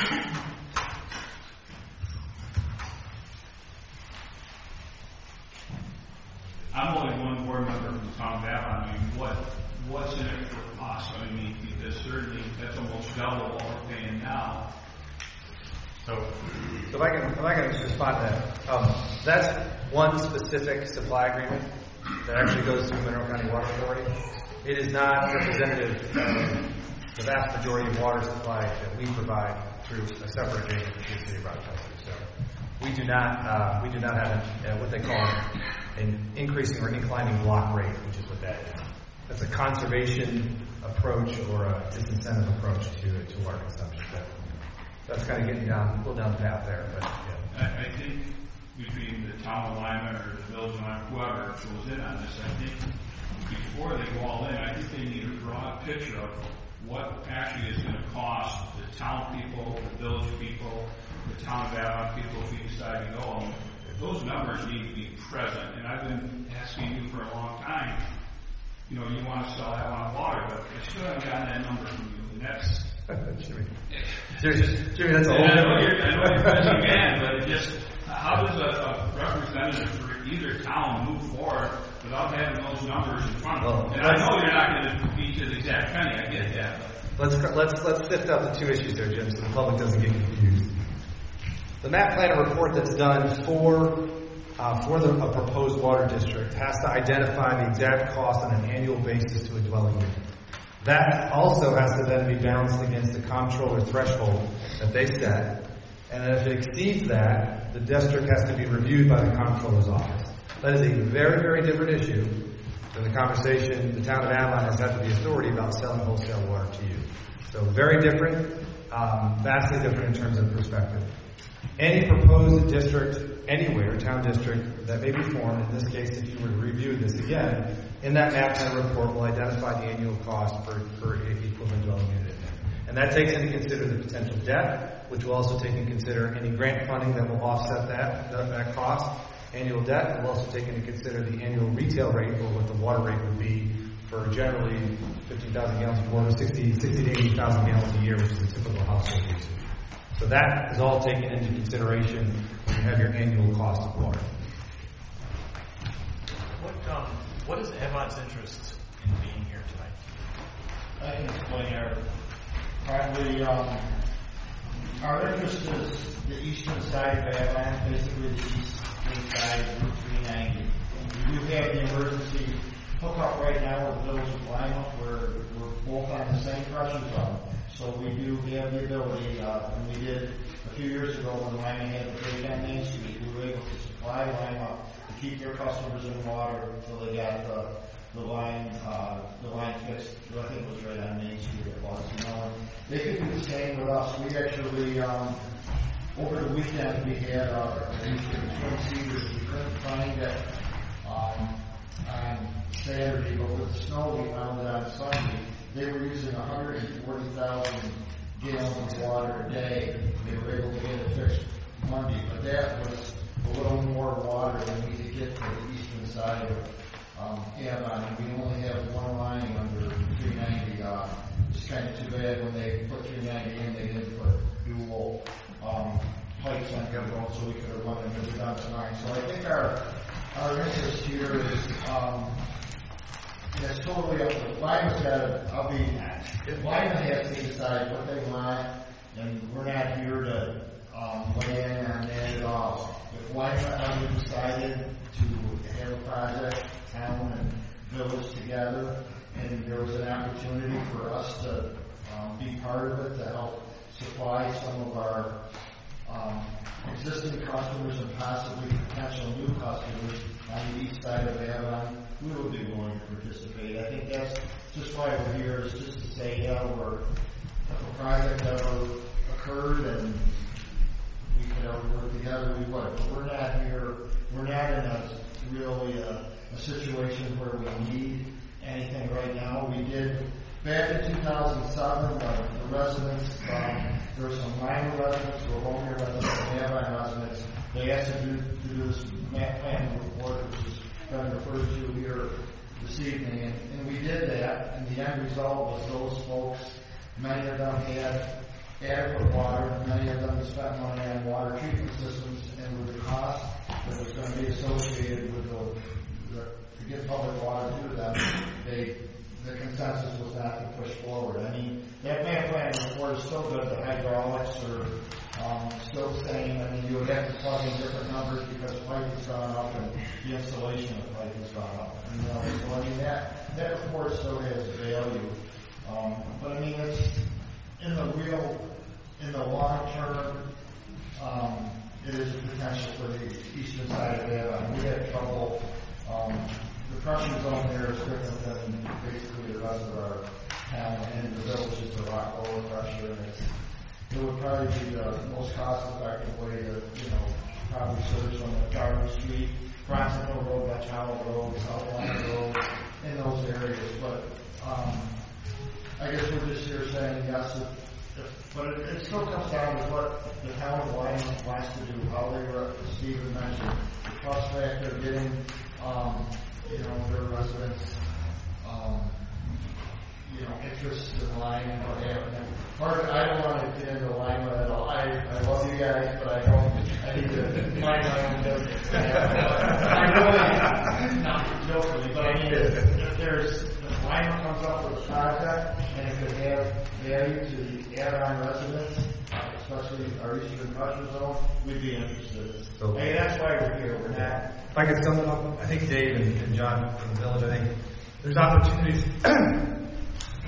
I'm only one board member from the town of Avon. I mean, what, what's in it for us? I mean, because certainly that's almost double what we're paying now. So, so if I can, if I can respond to that, um, that's one specific supply agreement that actually goes through Mineral County Water Authority. It is not representative of the vast majority of water supply that we provide through a separate agreement with the city of Rochester. So we do not, uh, we do not have uh, what they call an increasing or inclining block rate, which is what that is. That's a conservation approach or a disincentive approach to to water consumption. So that's kind of getting down, a little down the path there. But yeah. I, I think between the town of Lima or the village of Lima, whoever goes in on this, I think before they go all in, I think they need a broad picture of what actually is going to cost the town people, the village people, the town of Avon people if we decide to go. And those numbers need to be present. And I've been asking you for a long time, you know, you want to sell Avon water, but I still haven't gotten that number from you. And that's Jimmy. Jimmy, Jimmy, that's a whole I know different. you're, I know you're busy man, but it just, how does a, a representative for either town move forward without having those numbers in front of them? Well, And I know you're not going to be to the exact penny, I get that. But Let's let's let's sift out the two issues there, Jim, so the public doesn't get confused. The map plan report that's done for uh, for the a proposed water district has to identify the exact cost on an annual basis to a dwelling unit. That also has to then be balanced against the comptroller threshold that they set. And if it exceeds that, the district has to be reviewed by the comptroller's office. That is a very, very different issue than the conversation the town of Anaheim has had with the authority about selling wholesale water to you. So very different, um, vastly different in terms of perspective. Any proposed district anywhere, town district, that may be formed, in this case, if you were to review this again, in that map plan report will identify the annual cost for, for equivalent dwelling unit. And that takes into consider the potential debt, which will also take into consider any grant funding that will offset that, that, that cost. Annual debt will also take into consider the annual retail rate, or what the water rate would be for generally fifteen thousand gallons of water, sixty, sixty to eighty thousand gallons a year, which is a typical household usage. So that is all taken into consideration when you have your annual cost of water. What, um, what is Avon's interest in being here tonight? I can explain our, probably, um, our interest is the eastern side of Avon, basically the eastern side of Route three ninety. We do have the emergency hookup right now with Village of Lima, where we're both on the same pressure zone. So we do have the ability, uh, and we did a few years ago when Lima had the break on Main Street, we were able to supply Lima to keep their customers in water until they got the, the line, uh, the line fixed. I think it was right on Main Street it was, you know. They could do the same with us. We actually, um, over the weekend we had our Twin Cedars. We couldn't find it um, on Saturday, but with the snow we found it on Sunday. They were using one hundred forty thousand gallons of water a day. They were able to get it fixed Monday, but that was a little more water than we could get to the eastern side of um, Avon. And we only have one line under three ninety. Uh, it's kind of too bad when they put three ninety in, they didn't put dual um, pipes on the road, so we could have run into the Johnson line. So I think our our interest here is. Um, It's totally up to Lyman's got to, I'll be, Lyman has to decide what they want, and we're not here to um, weigh in on that at all. If Lyman ever decided to have a project, town and village together, and there was an opportunity for us to um, be part of it to help supply some of our um, existing customers and possibly potential new customers on the east side of Avon, we would be willing to participate. I think that's just why we're here, is just to say, yeah, we're, if a project ever occurred and we could ever work together, we would. But we're not here, we're not in a really a, a situation where we need anything right now. We did, back in two thousand seven, uh, the residents, um, there were some minor residents who were home here residents and Avon residents. They asked to do, to do this map plan report, which is been referred to here this evening, and, and we did that, and the end result was those folks, many of them had adequate water, many of them spent money on water treatment systems, and with the cost that was going to be associated with the, the to get public water to them, they, the consensus was not to push forward. I mean, that map plan report is still good, the hydraulics are Um, still the same. I mean, you would have to plug in different numbers because pipe has gone up and the installation of pipe has gone up. You know, so I mean, that, that report still has value. Um, but I mean, it's in the real, in the long term, um, it is a potential for the eastern side of Avon. We had trouble, um, the pressure zone there is different than basically the rest of our town, and the village is a lot lower pressure, and it's it would probably be the most cost-effective way to, you know, probably service on the Garden Street, Bronsonville Road, Dutch Hollow Road, South Line Road, in those areas. But um, I guess we're just here saying yes, if, if, but it, it still comes down to what the town of Lyman wants to do, how they were, as Stephen mentioned, the cost factor, getting, um, you know, their residents, um, you know, interest in line and what happened. Part of it, I don't want to get into alignment at all. I, I love you guys, but I don't, I need to mind my own business. I really, not jokingly, but I mean, if, if there's, if alignment comes up with a project and it could have value to the Avon residents, especially our eastern pressure zone, we'd be interested. So, I mean, that's why we're here. We're not. If I could sum it up, I think Dave and, and John from the village, I think there's opportunities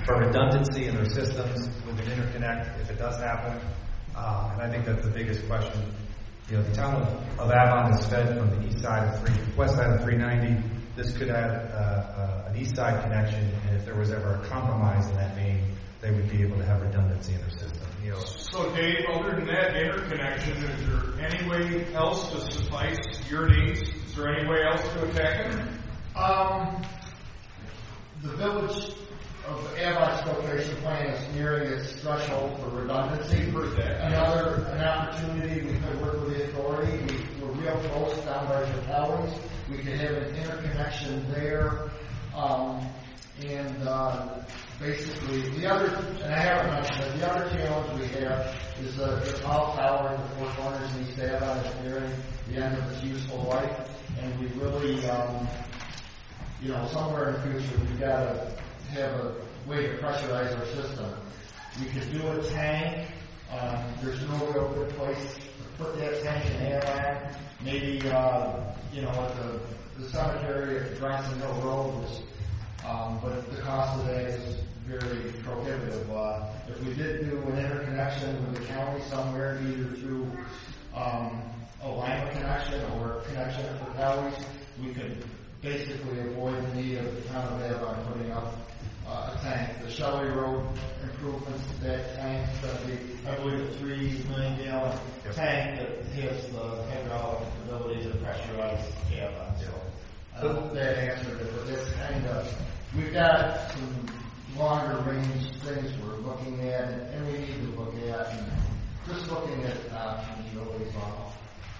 for redundancy in their systems with an interconnect if it does happen. Uh, and I think that's the biggest question. You know, the town of, of Avon is fed from the east side of three, west side of three ninety. This could add uh, uh, an east side connection, and if there was ever a compromise in that main, they would be able to have redundancy in their system. You know, So Dave, other than that interconnection, is there any way else to suffice your needs? Is there any way else to attack it? Um, the village of Avon's filtration plant is nearing its threshold for redundancy. Another an opportunity we could work with the authority. We, we're real close down by the towers. We could have an interconnection there, um, and uh, basically the other. And I haven't mentioned it. The other challenge we have is uh, the tall tower in the Four Corners in East Avon is nearing the end of its useful life, and we really, um, you know, somewhere in the future we've got to have a way to pressurize our system. We could do a tank. Um, there's no real good place to put that tank in Avon. Maybe, uh, you know, at the, the cemetery at Bronson Hill Road was, um, but the cost of that is very prohibitive. Uh, if we did do an interconnection with the county somewhere, either through um, a Lima connection or a connection for counties, we could basically avoid the need of the town of Avon putting up uh, a tank. The Shelley Road improvements to that tank is going to be, I believe, a three million gallon yep. tank that has the hydraulic ability to pressurize Avon. So I hope that answered it, but that's kind of, we've got some longer range things we're looking at and, and we need to look at, and just looking at options really is all.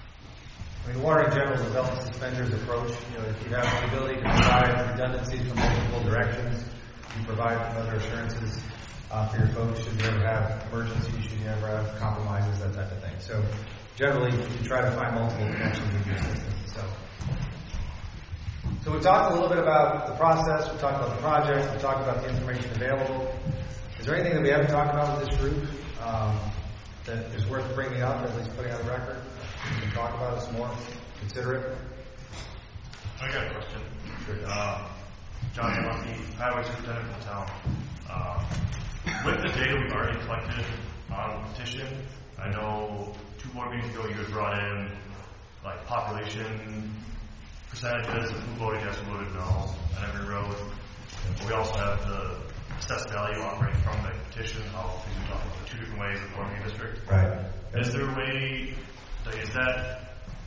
I mean, water in general is a belt and suspenders approach. You know, if you have the ability to provide redundancy from multiple directions, you provide other assurances uh, for your folks should you ever have emergencies, should you ever have compromises, that type of thing. So generally, you try to find multiple connections with your system. So, so we talked a little bit about the process, we talked about the project, we talked about the information available. Is there anything that we haven't talked about with this group um, that is worth bringing up, or at least putting on the record? We can talk about it some more, consider it. I got a question. Uh, John Yamanki, Highway Superintendent of the town. Uh, with the data we've already collected on the petition, I know two board meetings ago you had brought in like population percentages of who voted yes, who voted no on every road. But we also have the assessed value operating from the petition, how we talk about the two different ways of forming a district. Right. Is there a way, is that,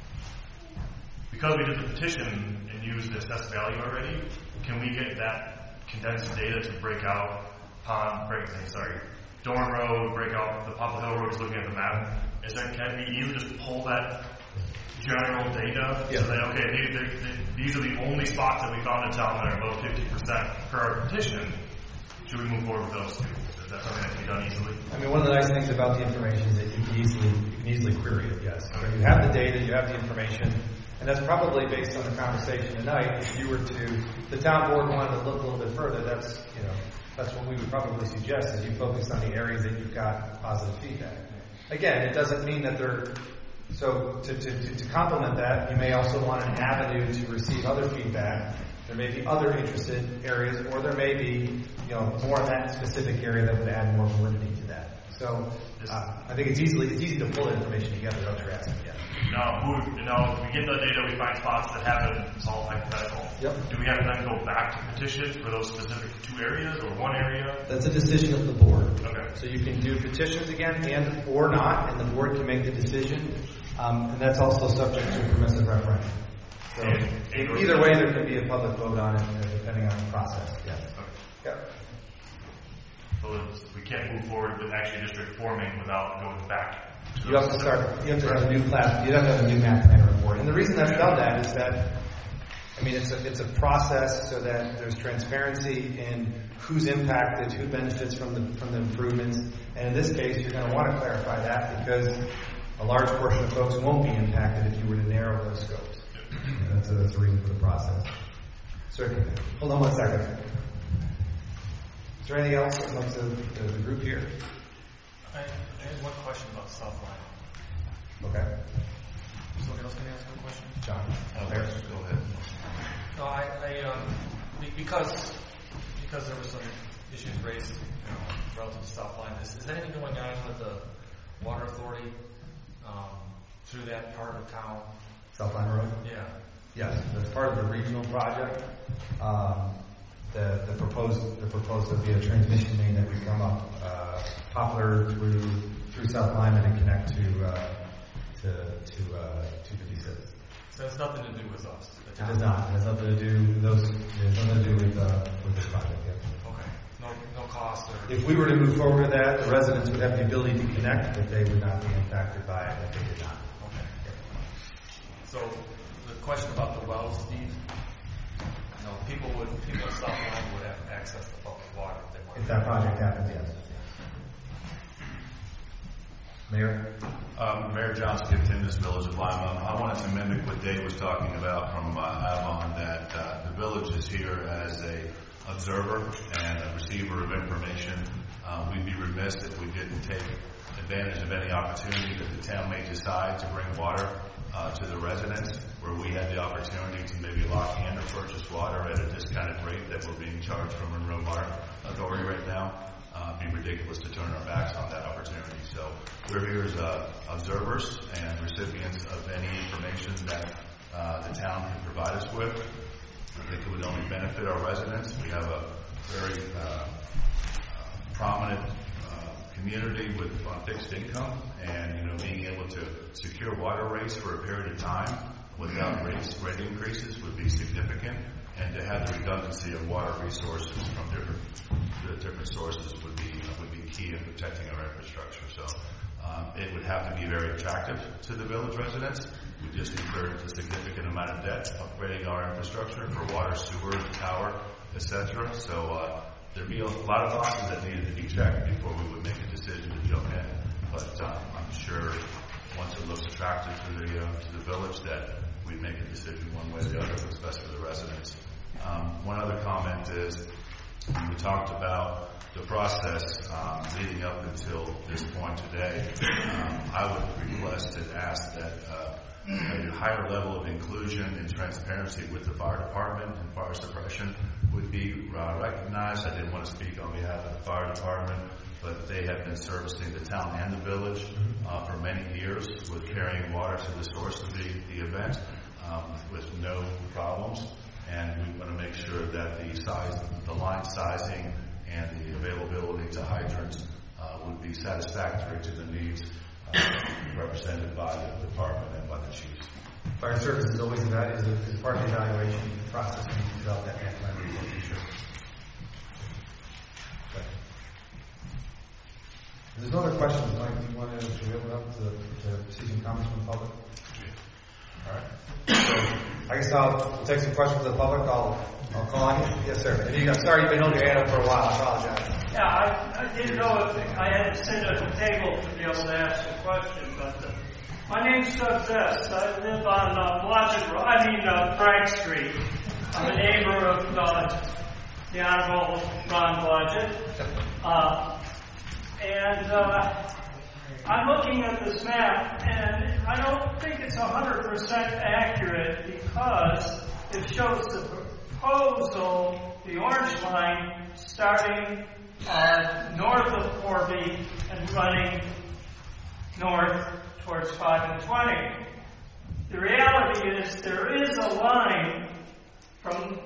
because we did the petition and used the assessed value already, can we get that condensed data to break out Pond, break, sorry, Dorn Road, break out the Poplar Hill Road, just looking at the map? Is there, can we either just pull that general data yeah. so that, okay, they, they, they, these are the only spots that we found in town that are above fifty percent per our petition? Should we move forward with those two? Is that something that can be done easily? I mean, one of the nice things about the information is that you can easily, you can easily query it, yes. So you have the data, you have the information, and that's probably based on the conversation tonight. If you were to, the town board wanted to look a little bit further, that's, you know, that's what we would probably suggest, is you focus on the areas that you've got positive feedback. Again, it doesn't mean that they're, so to, to, to, to complement that, you may also want an avenue to receive other feedback. There may be other interested areas, or there may be, you know, more in that specific area that would add more validity to that. So uh, I think it's easily it's easy to pull the information together. That's what you're asking. Yeah. Now, who, now, if we get the data, we find spots that happen. It's all hypothetical. Yep. Do we have to then go back to petition for those specific two areas or one area? That's a decision of the board. Okay. So you can do petitions again, and or not, and the board can make the decision. Um, and that's also subject to a permissive referendum. So And- and- either way, there can be a public vote on it, uh, depending on the process. Yes. Okay. Yep. So it's- we can't move forward with actually district forming without going back to You have to start. You have to have a new class. You have to have a new map plan report. And the reason that's done that is that, I mean, it's a it's a process so that there's transparency in who's impacted, who benefits from the from the improvements. And in this case, you're going to want to clarify that because a large portion of folks won't be impacted if you were to narrow those scopes. And that's a, that's the reason for the process. Certainly. Hold on one second. Is there anything else amongst the, the, the group here? I, I had one question about South Line. Okay. Somebody else can ask a question? John. Oh, There. go ahead. No, I, I um, be- because because there was some issues raised, you know, relative to South Line. Is, is anything going on with the water authority um, through that part of town? South Line Road? Yeah. Yes, that's part of the regional project. Um, the, the proposed, the proposed to be a transmission main that would come up, uh, Poplar through, through South Lyman and connect to, uh, to, to, uh, two fifty-six. So it's nothing to do with us? It does not. It has nothing to do, those, it has nothing to do with, uh, with this project, yeah. Okay. No, no cost or? If we were to move forward with that, the residents would have the ability to connect, but they would not be impacted by it if they did not. Okay. So the question about the wells, Steve, you know, people would, people in South Line would have access to public water if they wanted. If that project happens, yes. Mayor? Um, Mayor John Skip Timbers, Village of Lima. I wanted to mimic what Dave was talking about from uh, Avon, that uh, the village is here as a observer and a receiver of information. Uh, we'd be remiss if we didn't take advantage of any opportunity that the town may decide to bring water uh, to the residents, where we had the opportunity to maybe lock in or purchase water at a discounted rate that we're being charged from Monroe Water Authority right now. Uh, it'd be ridiculous to turn our backs on that opportunity. So we're here as uh, observers and recipients of any information that uh, the town can provide us with. I think it would only benefit our residents. We have a very uh, uh, prominent uh, community with uh, fixed income, and you know, being able to secure water rates for a period of time without rates, rate increases would be significant. And to have the redundancy of water resources from different uh, different sources would be uh, would be key in protecting our infrastructure. So um, it would have to be very attractive to the village residents. We just incurred a significant amount of debt upgrading our infrastructure for water, sewer, power, et cetera. So uh, there'd be a lot of boxes that needed to be checked before we would make a decision to jump in. But uh, I'm sure once it looks attractive to the uh, to the village, that we'd make a decision one way or the other, what's best for the residents. Um, one other comment is, we talked about the process um, leading up until this point today. Um, I would request and ask that uh, a higher level of inclusion and transparency with the fire department and fire suppression would be uh, recognized. I didn't want to speak on behalf of the fire department, but they have been servicing the town and the village uh, for many years with carrying water to the source of the, the event um, with no problems. And we want to make sure that the size, the line sizing, and the availability to hydrants uh, would be satisfactory to the needs uh, represented by the department and by the chiefs. Fire service is always about is, is part of the evaluation process when you develop that plan plan for sure. Okay. If there's no other questions, Mike, do you want to, to open up to, to see some comments from the public? All right. So, I guess I'll take some questions from the public. I'll, I'll call on you. Yes, sir. And you got, sorry, you've been holding your hand up for a while. I apologize. Yeah, I, I didn't know if I had to sit at the table to be able to ask a question, but uh, my name's Doug Vest. I live on uh, Blodgett Road, I mean uh, Frank Street. I'm a neighbor of uh, the Honorable Ron Blodgett. Uh, and uh, I'm looking at this map, and I don't think it's one hundred percent accurate because it shows the proposal, the orange line, starting uh, north of Corby and running north towards five and twenty. The reality is there is a line from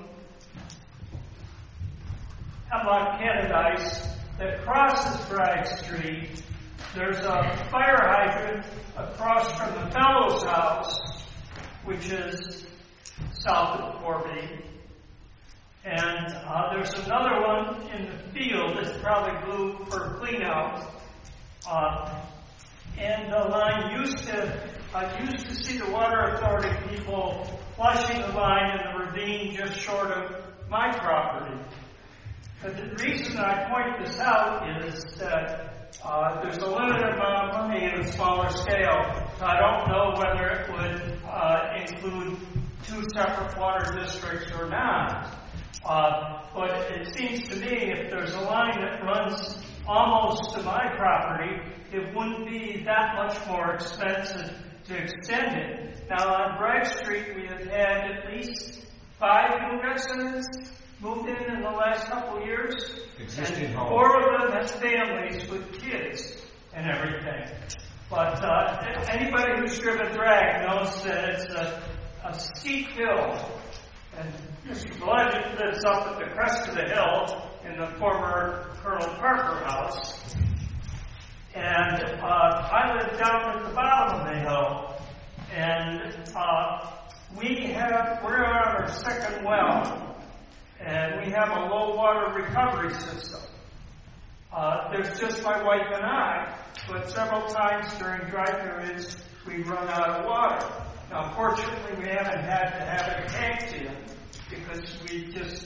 Hemlock Canadice that crosses Bragg Street. There's a fire hydrant across from the Fellows House, which is south of Corby. And uh, there's another one in the field that's probably blue for cleanout. Uh, and the line used to, I used to see the water authority people flushing the line in the ravine just short of my property. But the reason I point this out is that Uh, there's a limited amount of money in a smaller scale. I don't know whether it would uh, include two separate water districts or not. Uh, but it seems to me if there's a line that runs almost to my property, it wouldn't be that much more expensive to extend it. Now on Bragg Street we have had at least five new residents moved in in the last couple of years. Existing and homes. Four of them has families with kids and everything. But uh, anybody who's driven drag knows that it's a, a steep hill. And Mister Blood lives up at the crest of the hill in the former Colonel Parker house. And uh, I live down at the bottom of the hill. And uh, we have, we're on our second well. And we have a low water recovery system. Uh, there's just my wife and I, but several times during dry periods we run out of water. Now, fortunately, we haven't had to have it tanked in because we just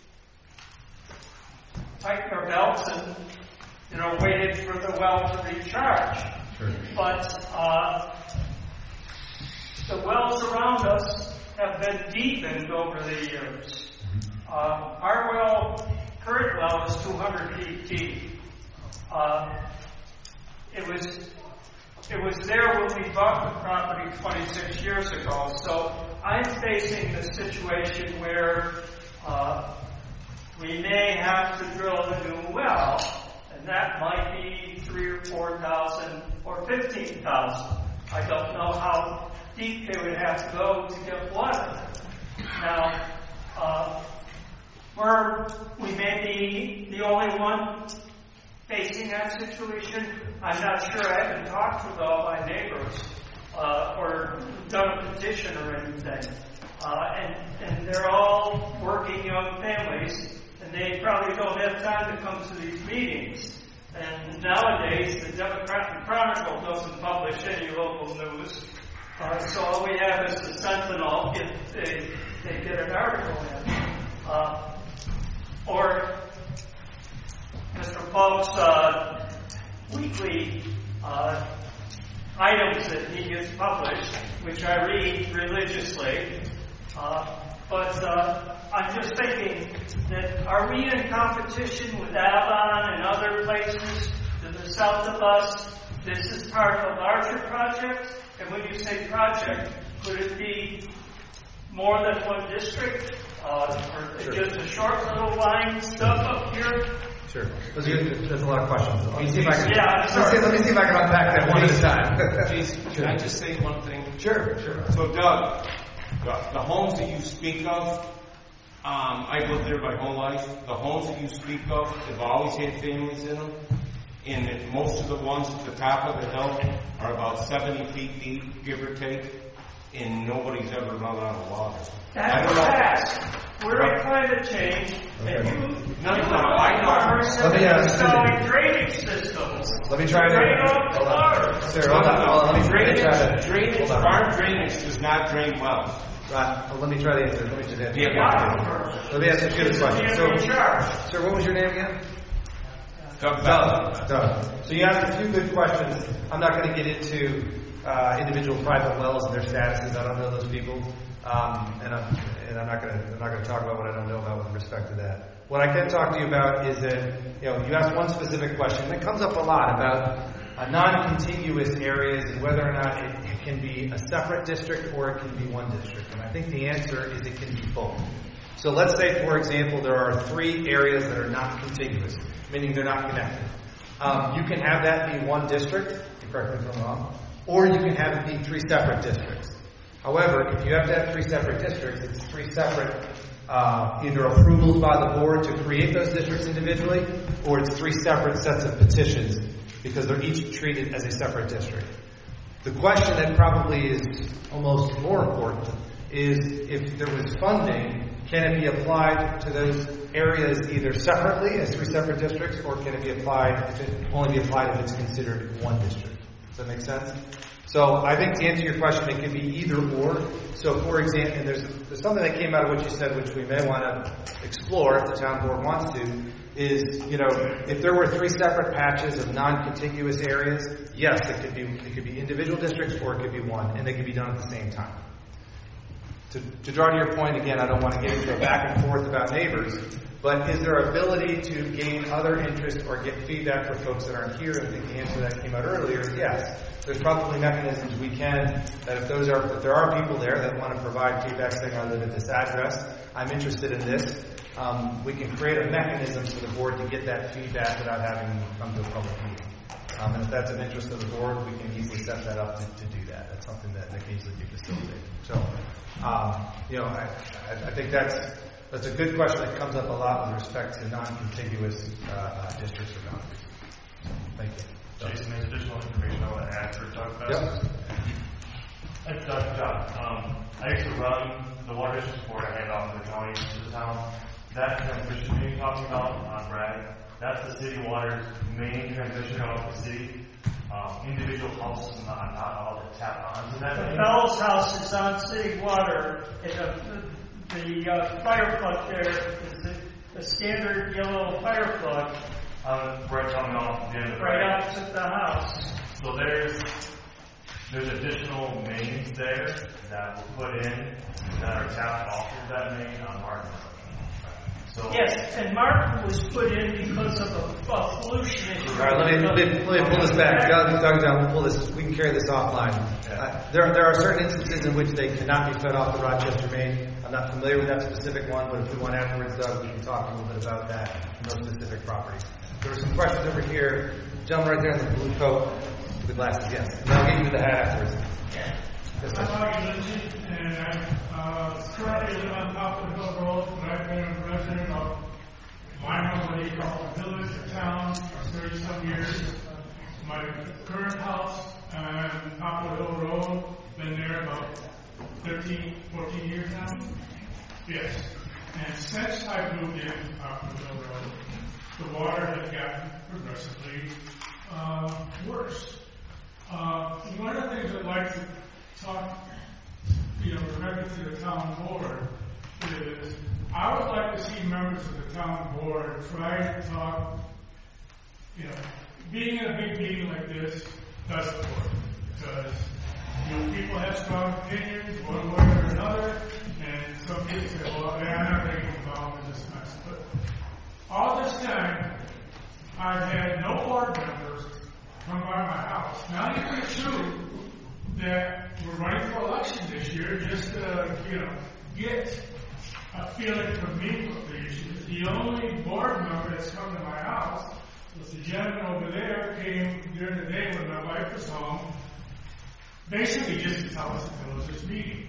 tightened our belts and, you know, waited for the well to recharge. Sure. But uh, the wells around us have been deepened over the years. Uh, our well, current well, is two hundred feet deep. Uh, it was it was there when we bought the property twenty-six years ago. So I'm facing the situation where uh, we may have to drill a new well, and that might be three or four thousand or fifteen thousand. I don't know how deep they would have to go to get water. Now, uh, we're, we may be the only one facing that situation. I'm not sure. I haven't talked with all my neighbors uh, or done a petition or anything. Uh, and, and they're all working young families, and they probably don't have time to come to these meetings. And nowadays, the Democratic Chronicle doesn't publish any local news. Uh, so all we have is the Sentinel if they, they get an article in. Uh, or Mister Polk's uh, weekly uh, items that he gets published, which I read religiously. Uh, but uh, I'm just thinking that are we in competition with Avon and other places to the south of us? This is part of a larger project. And when you say project, could it be more than one district? Uh, or Sure. just a short little line stuff up here? Sure. Those are good. There's a lot of questions. Let me see if I can. Yeah, let, me sorry. see, let me see if I can unpack that one at a time. Jason, can I just say one thing? Sure, sure. So, Doug, the, the homes that you speak of, um, I've lived there my whole life. The homes that you speak of have always had families in them. And that most of the ones at the top of the hill are about seventy feet deep, give or take, and nobody's ever run out of water. That's a fact. We're in climate change, and you, No, you no, I know. farmers have Let me, been uh, installing drainage systems. Let me try to. Drain off the Hold on. water. Sir, hold on. Well, let me, let me Drainage, try to. drainage, hold on. farm drainage does not drain wells. Ron, well, let me try to answer. Let me just answer. Yeah. Let me ask you this question. So, sir, what was your name again? Doug. Doug. Doug. So you asked a few good questions. I'm not going to get into uh, individual private wells and their statuses. I don't know those people, um, and I'm and I'm not going to I'm not going to talk about what I don't know about with respect to that. What I can talk to you about is that you know you asked one specific question that comes up a lot about uh, non-contiguous areas and whether or not it, it can be a separate district or it can be one district. And I think the answer is it can be both. So let's say, for example, there are three areas that are not contiguous, meaning they're not connected. Um, you can have that be one district, you correct me if I'm wrong, or you can have it be three separate districts. However, if you have to have three separate districts, it's three separate uh, either approvals by the board to create those districts individually, or it's three separate sets of petitions because they're each treated as a separate district. The question that probably is almost more important is if there was funding, can it be applied to those areas either separately as three separate districts, or can it be applied, if it only be applied if it's considered one district? Does that make sense? So I think to answer your question, it can be either or. So for example, and there's, there's something that came out of what you said, which we may want to explore if the town board wants to, is, you know, if there were three separate patches of non-contiguous areas, yes, it could be, it could be individual districts or it could be one, and they could be done at the same time. To, to draw to your point, again, I don't want to get into a back and forth about neighbors, but is there ability to gain other interest or get feedback from folks that aren't here? I think the answer to that came out earlier is yes. There's probably mechanisms we can, that if those are, if there are people there that want to provide feedback saying I live at this address, I'm interested in this, um, we can create a mechanism for the board to get that feedback without having to come to a public meeting. Um, and if that's of interest to the board, we can easily set that up to, to do that. That's something that, that can easily be facilitated. So, um, you know, I, I, I think that's that's a good question that comes up a lot with respect to non-contiguous uh, uh, districts or boundaries. Thank you. Jason, there's additional information I want to add for Doug Fest. Yep. Hey, Doug, John, um, I used to run the water district board. I hand off to the county to the town. That transmission being talking about on Bragg, that's the city water's main transmission out of the city. Um, individual houses are not, not all that tap onto that. The Bell's house is on city water, and the, the uh, fire plug there is a, a standard yellow fire plug. Um, right coming off the end of the Right Bragg. opposite the house. So there's there's additional mains there that were put in that are tapped off of that main on Martin. So Yes, and Martin was put in because of a, a pollution issue. All right, let me, let me, let me pull this back. Doug, Doug, Doug, we'll pull this. We can carry this offline. Uh, there, there are certain instances in which they cannot be fed off the Rochester main. I'm not familiar with that specific one, but if we want afterwards, Doug, we can talk a little bit about that and those specific properties. There were some questions over here. Gentleman right there in the blue coat with the glasses, yes. And I'll get you to the hat afterwards. Yes, I'm Bobby Lindsay, and I uh, currently live on top of the Hill Road, but I've been a resident of Lima, what you call the village or town, for thirty-some years. My current house on top of the Hill Road, been there about thirteen, fourteen years now. Yes. And since I moved in top of the Hill Road, the water has gotten progressively uh, worse. Uh, one of the things I'd like to talk, you know, directly to the town board is I would like to see members of the town board try to talk, you know, being in a big meeting like this doesn't work because, you know, people have strong opinions one way or another, and some people say, well, I'm not going to get involved in this mess. But all this time, I've had no board members come by my house. Not even two that were running for election this year just to, you know, get a feeling from me of the issues. The only board member that's come to my house was the gentleman over there came during the day when my wife was home, basically just to tell us that there was this meeting.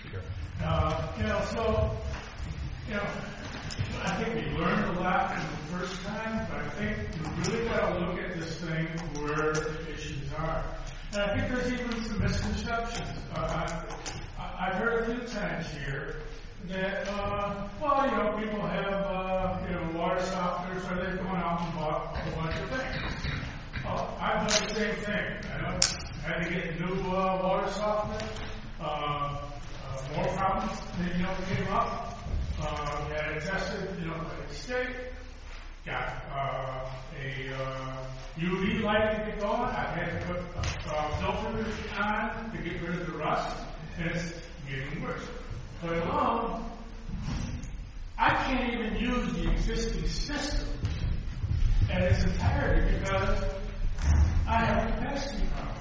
Uh, you know, so, you know, I think we learned a lot from the first time, but I think we really got to look at this thing where the issues are. And I think there's even some misconceptions. Uh, I, I've heard a few times here that, uh, well, you know, people have, uh, you know, water softeners, or they've gone out and bought a bunch of things. Well, I've done the same thing. I know, had to get new uh, water softener. Uh, uh, more problems, you know, came up. Uh, had it tested, you know, by the state. Got uh, a uh, U V light to get going. I had to put a uh, filter on to get rid of the rust, and it's getting worse. But alone, I can't even use the existing system in its entirety because I have a capacity problem.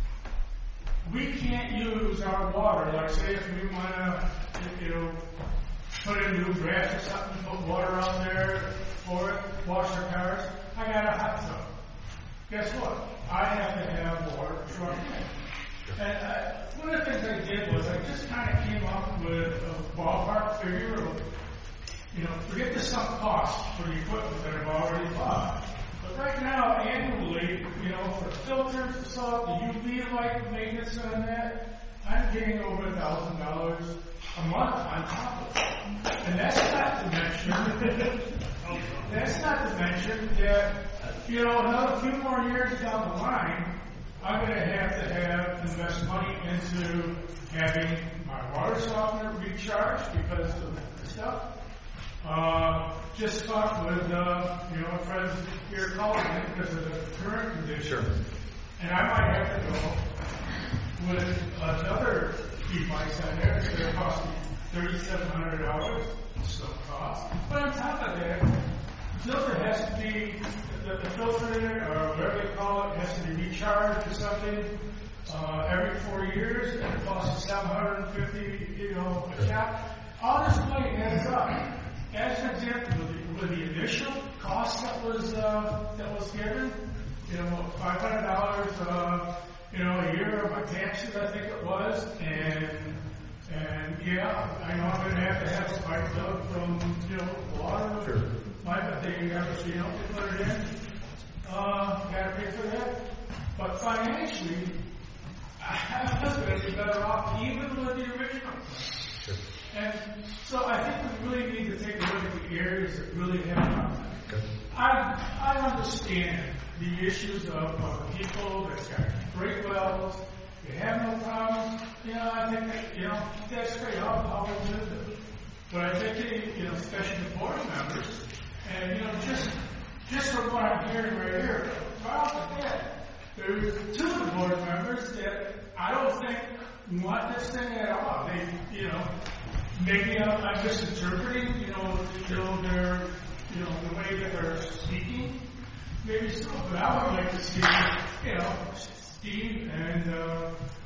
We can't use our water, like say if we want to, you know, put in new grass or something, put water out there for it, wash our cars. I got a hot tub. Guess what? I have to have water trucked in. And I, one of the things I did was I just kind of came up with a ballpark figure of, you know, forget the sunk cost for the equipment that I've already bought. But right now, annually, you know, for filters, the salt, the U V light maintenance on that, I'm getting over a thousand dollars a month on top of it. And that's not to mention, that's not to mention that, you know, another few more years down the line, I'm going to have to have invest money into having my water softener recharged because of the stuff. Uh, just talked with, uh, you know, friends here calling it because of the current condition. Sure. And I might have to go with another device on there. It's going to cost me thirty-seven hundred dollars. Still cost. But on top of that, the filter has to be, the, the filter, or whatever they call it, has to be recharged or something uh, every four years. And it costs seven hundred fifty dollars, you know, a shop. all this money adds up. As an example, with the, with the initial cost that was uh, that was given, you know, five hundred dollars, uh, you know, a year of my taxes, I think it was, and and yeah, I know I'm going to have to have a pipe dug from, you know, water. Sure. Might they have, you know, to put it in. Uh, got to pay for that. But financially, I was going to be better off even with the original. Sure. And so I think we really need to take a look at the areas that really have problems. I I understand the issues of, of people that's got great wells, they have no problems. You know, I think that, you know, that's great. I'll always do it. But I think, you know, especially the board members, and, you know, just just from what I'm hearing right here, right off the bat, there's two of the board members that I don't think want this thing at all. They, you know, maybe I'm, I'm misinterpreting, you know, you know, their, you know, the way that they're speaking. Maybe so, but I would like to see, you know, Steve and uh,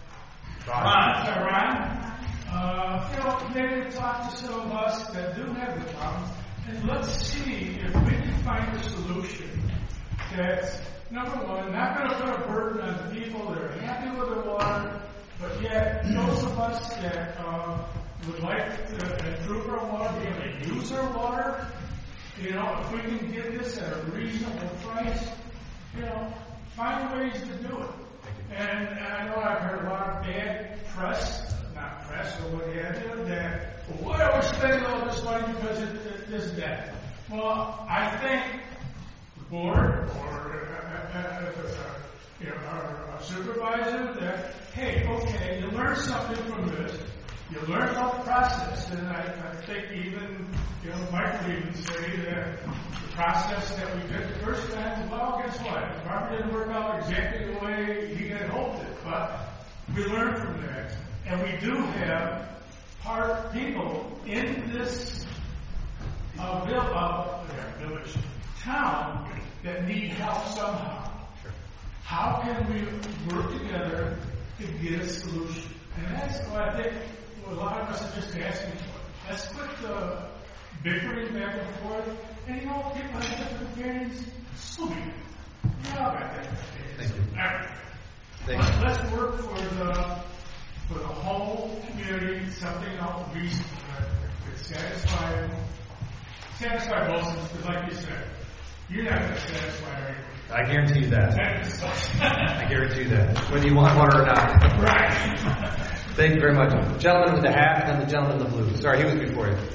Ron, uh, Ron uh, you know, maybe talk to some of us that do have the problems, and let's see if we can find a solution that's, number one, not going to put a burden on the people that are happy with their water, but yet those of us that uh, would like to improve our water, be able to use our water, you know, if we can get this at a reasonable price, you know, find ways to do it. And, and I know I've heard a lot of bad press, not press or what have you, that, well, why are we spending all this money because it, it, this and that? Well, I think the board or uh, uh, uh, you know, our, our supervisor that, hey, okay, you learn something from this. You learn about the process, and I, I think even, you know, Mike would even say that the process that we did the first time, well, guess what? It probably didn't work out exactly the way he had hoped it, but we learned from that. And we do have part people in this uh, bill, uh, village, town, that need help somehow. How can we work together to get a solution? And that's what I think a lot of us are just asking for. Let's quit the bickering back and forth. And you know, people have different opinions. So be it. You know about that. Thank you. Right. Thank but you. let's work for the for the whole community, something else reasonable that could satisfy satisfy both of us. Because like you said, you're not going to satisfy everyone. I guarantee you that. I guarantee you that. Whether you want water or not. Right. Thank you very much. Gentleman with the hat and then the gentleman in the blue. Sorry, he was before you.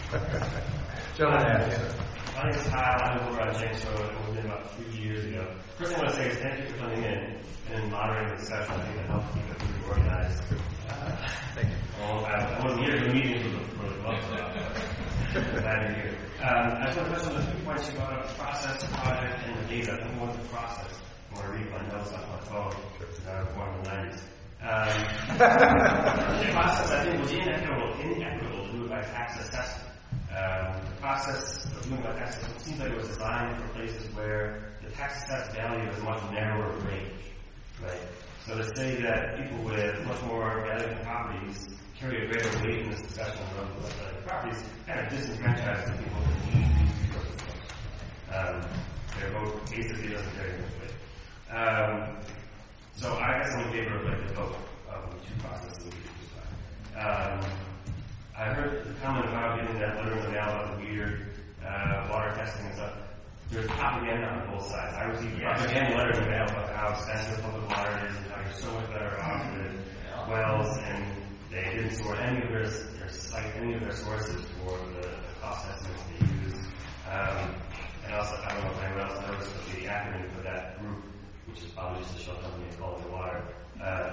Gentleman in the hat. My name is Kyle. I moved around James Road. I moved in about three years ago. First thing I want to say is thank you for coming in and moderating the session. I think that helped keep it pretty organized. Uh, thank you. Well, I, I wasn't here for the meeting for the, for the club, so I'm glad you're here. Um, I just want to touch on the two points you brought up, the process, the project, and the data. I think we want the process. I want to read my notes off my phone. I was born in the nineties. Um, the process, I think, was inequitable, inequitable to do it by tax assessment. Um, the process of doing it by tax assessment seems like it was designed for places where the tax assessed value is a much narrower range, right? So to say that people with much more valuable properties carry a greater weight in this discussion of less valuable properties kind of disenfranchise the people that need these resources. Um, their vote basically doesn't carry much weight. Um, So I guess I'm in favor of like the vote of the two processes we just um, I heard the comment about getting that letter in the mail about the weird uh, water testing and stuff. There's propaganda on both sides. I received a propaganda letter in the mail about how expensive public water is and how you're so much better off with wells, and they didn't sort any of their, their cite any of their sources for the, the cost estimates they use. Um, and also, I don't know if anyone else knows, but the acronym for that group, which is probably just a shell company called the water. Uh,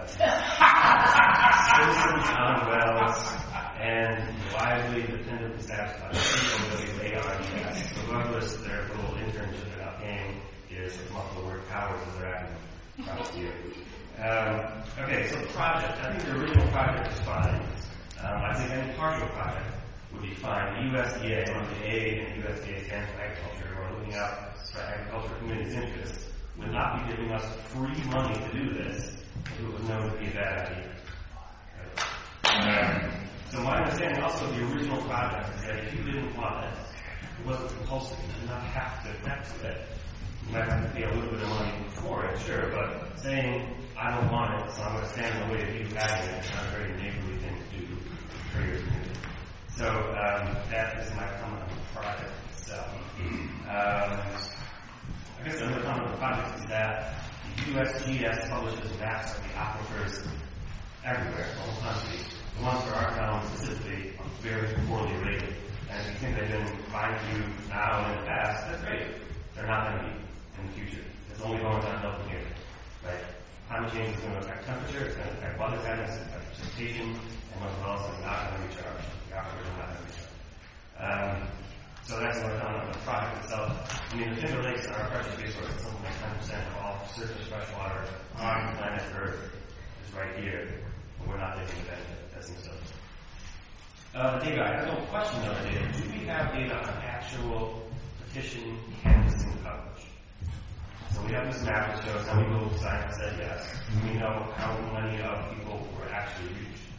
citizens on wells and reliably dependably satisfied. A R D S. So whoever's their little internship they're not paying is multiple word powers as their acronym. Probably you. Um, okay, so the project. I think the original project is fine. Um, I think any partial project would be fine. The U S D A, one of the A and U S D A stands for agriculture. We're looking out for agriculture community's interests. Would not be giving us free money to do this if it was known to be a bad idea. Right? Um, So my understanding also of the original project is that if you didn't want it, it wasn't compulsory. You did not have to connect to it. You might have to pay a little bit of money for it, sure, but saying, I don't want it, so I'm going to stand in the way of you having it, it's not a very neighborly thing to do for your community. So um, that is my comment on the project itself. Um, I guess another comment on the project is that the U S G S publishes maps of the aquifers everywhere, the whole country. The ones for our town specifically are very poorly rated. And if you think they've been fine for you now and in the past, that's great. They're not going to be in the future. It's only going downhill from here. Right? Climate change is going to affect temperature, it's going to affect weather patterns, it's going to affect precipitation, and most of all, it's not going to recharge. The aquifers are not going to recharge. Um, so that's what I'm on the project itself. I mean, the Timber Lakes are a precious resource. Something like ten percent of all surface fresh water on planet Earth is right here. But we're not taking advantage of it. That's themselves. Uh, the data, I have no question on the data. Do we have data on actual petition canvassing coverage? So we have this map that shows how many people signed said yes. Do we know how many of people were actually reached?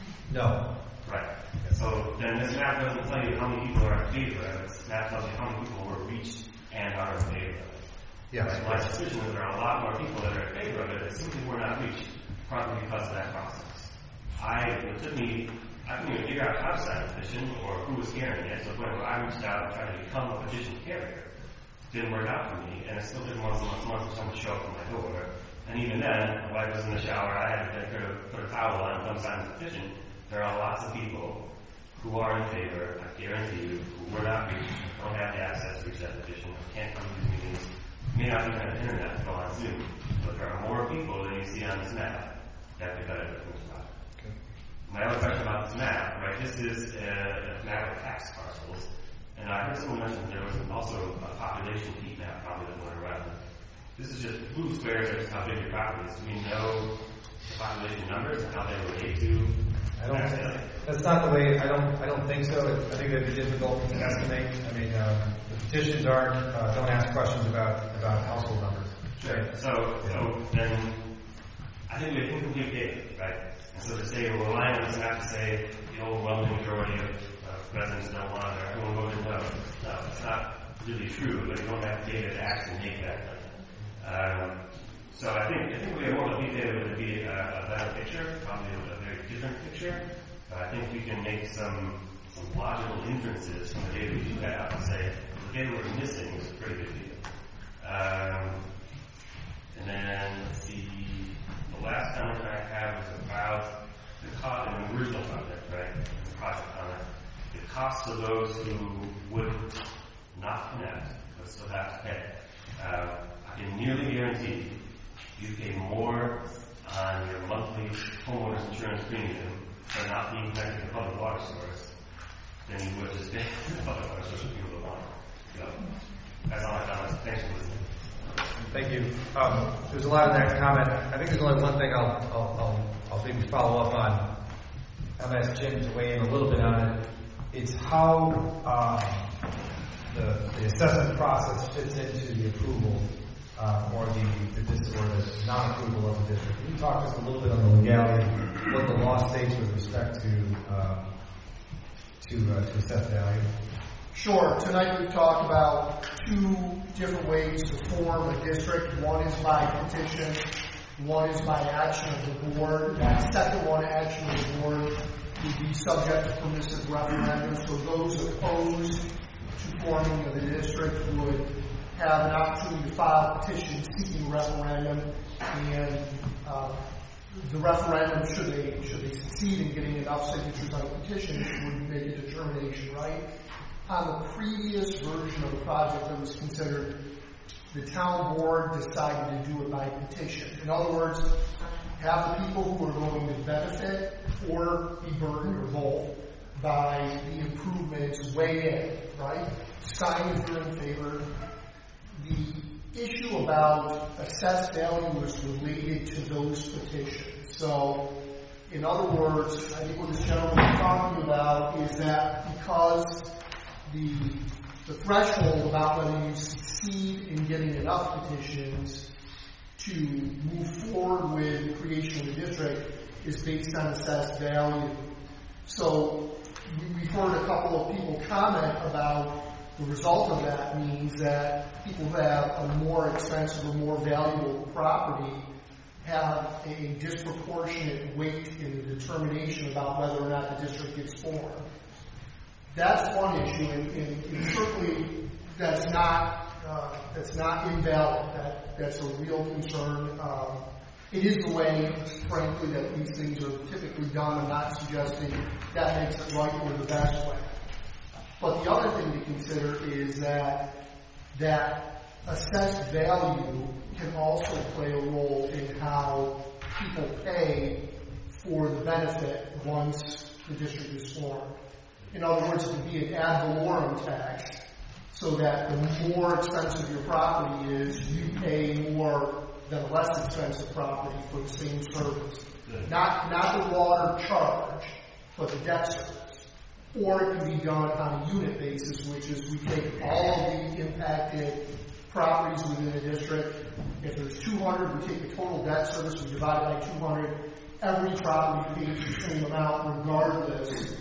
No. Right. So then this map doesn't tell you how many people are in favor of it. This map tells you how many people were reached and are in favor of it. Yes. Right? My suspicion is there are a lot more people that are in favor of it that simply were not reached, partly because of that process. I, it took me, I couldn't even figure out how to sign a petition or who was carrying it, to the point where I reached out and tried to become a petition carrier. Didn't work out for me, and it still took months and months and months for someone to show up at my door. And even then, my wife was in the shower, I had to put a, put a towel on and come sign the petition. There are lots of people who are in favor, I guarantee you, who were not reached, don't have the access to reach that petition, can't come to these meetings, may not even have internet to go on Zoom. But there are more people than you see on this map that could benefit from this project. Okay. My other question about this map, right, this is a, a map of tax parcels, and I heard someone mention there was also a population heat map probably that went around. This is just blue squares are just how big your property is. Do we know the population numbers and how they relate to? I don't think that's not the way. I don't. I don't think so. I think it'd be difficult to estimate. I mean, um, the petitions aren't. Uh, don't ask questions about about household numbers. Sure. So, so then, I think we have incomplete data, right? And so to say we're relying on this map to say the overwhelming majority of uh, residents don't want it, or everyone voted no. No, it's not really true. But you don't have data to actually make that claim. Um, so I think I think we have more complete data would be a, a better picture, probably a, a very different picture. But I think we can make some some logical inferences from the data we do have and say the data we're missing is a pretty good deal. Um, and then let's see, the last comment I have is about the cost in the original project, right? The project comment. The cost of those who would not connect but still have to pay. Uh, I can nearly guarantee you pay more on your monthly homeowner's insurance premium for not being connected to the public water source than you would just pay the public water source if people don't want it. So, that's all I comments. Thanks for listening. Thank you. Um, there's a lot in that comment. I think there's only one thing I'll I'll, I'll, I'll maybe follow up on. I'll ask Jim to weigh in a little bit on it. It's how um, the, the assessment process fits into the approval uh, or the, the or the non-approval of the district. Can you talk just a little bit on the legality, what the law states with respect to um, to uh, to assess value? Sure. Tonight we've talked about two different ways to form a district. One is by petition. One is by action of the board. That second one, action of the board, would be subject to permissive referendum. So those opposed to forming of the district would have an opportunity to file a petition seeking referendum, and uh, the referendum, should they should they succeed in getting enough signatures on the petition, would make a determination, right? On the previous version of the project that was considered, the town board decided to do it by petition. In other words, have the people who are going to benefit or be burdened or both by the improvements weigh in, right? Sign if you're in favor. The issue about assessed value was related to those petitions. So, in other words, I think what this gentleman is talking about is that because the, the threshold about whether you succeed in getting enough petitions to move forward with the creation of the district is based on assessed value. So we- we've heard a couple of people comment about the result of that means that people who have a more expensive or more valuable property have a disproportionate weight in the determination about whether or not the district gets formed. That's one issue, and, and, and certainly that's not uh, that's not invalid. That that's a real concern. Um, it is the way, frankly, that these things are typically done. I'm not suggesting that makes it right or the best way. But the other thing to consider is that that assessed value can also play a role in how people pay for the benefit once the district is formed. In other words, it would be an ad valorem tax, so that the more expensive your property is, you pay more than a less expensive property for the same service. Not, not the water charge, but the debt service. Or it can be done on a unit basis, which is we take all of the impacted properties within the district. If there's two hundred, we take the total debt service, we divide it by two hundred. Every property pays the same amount regardless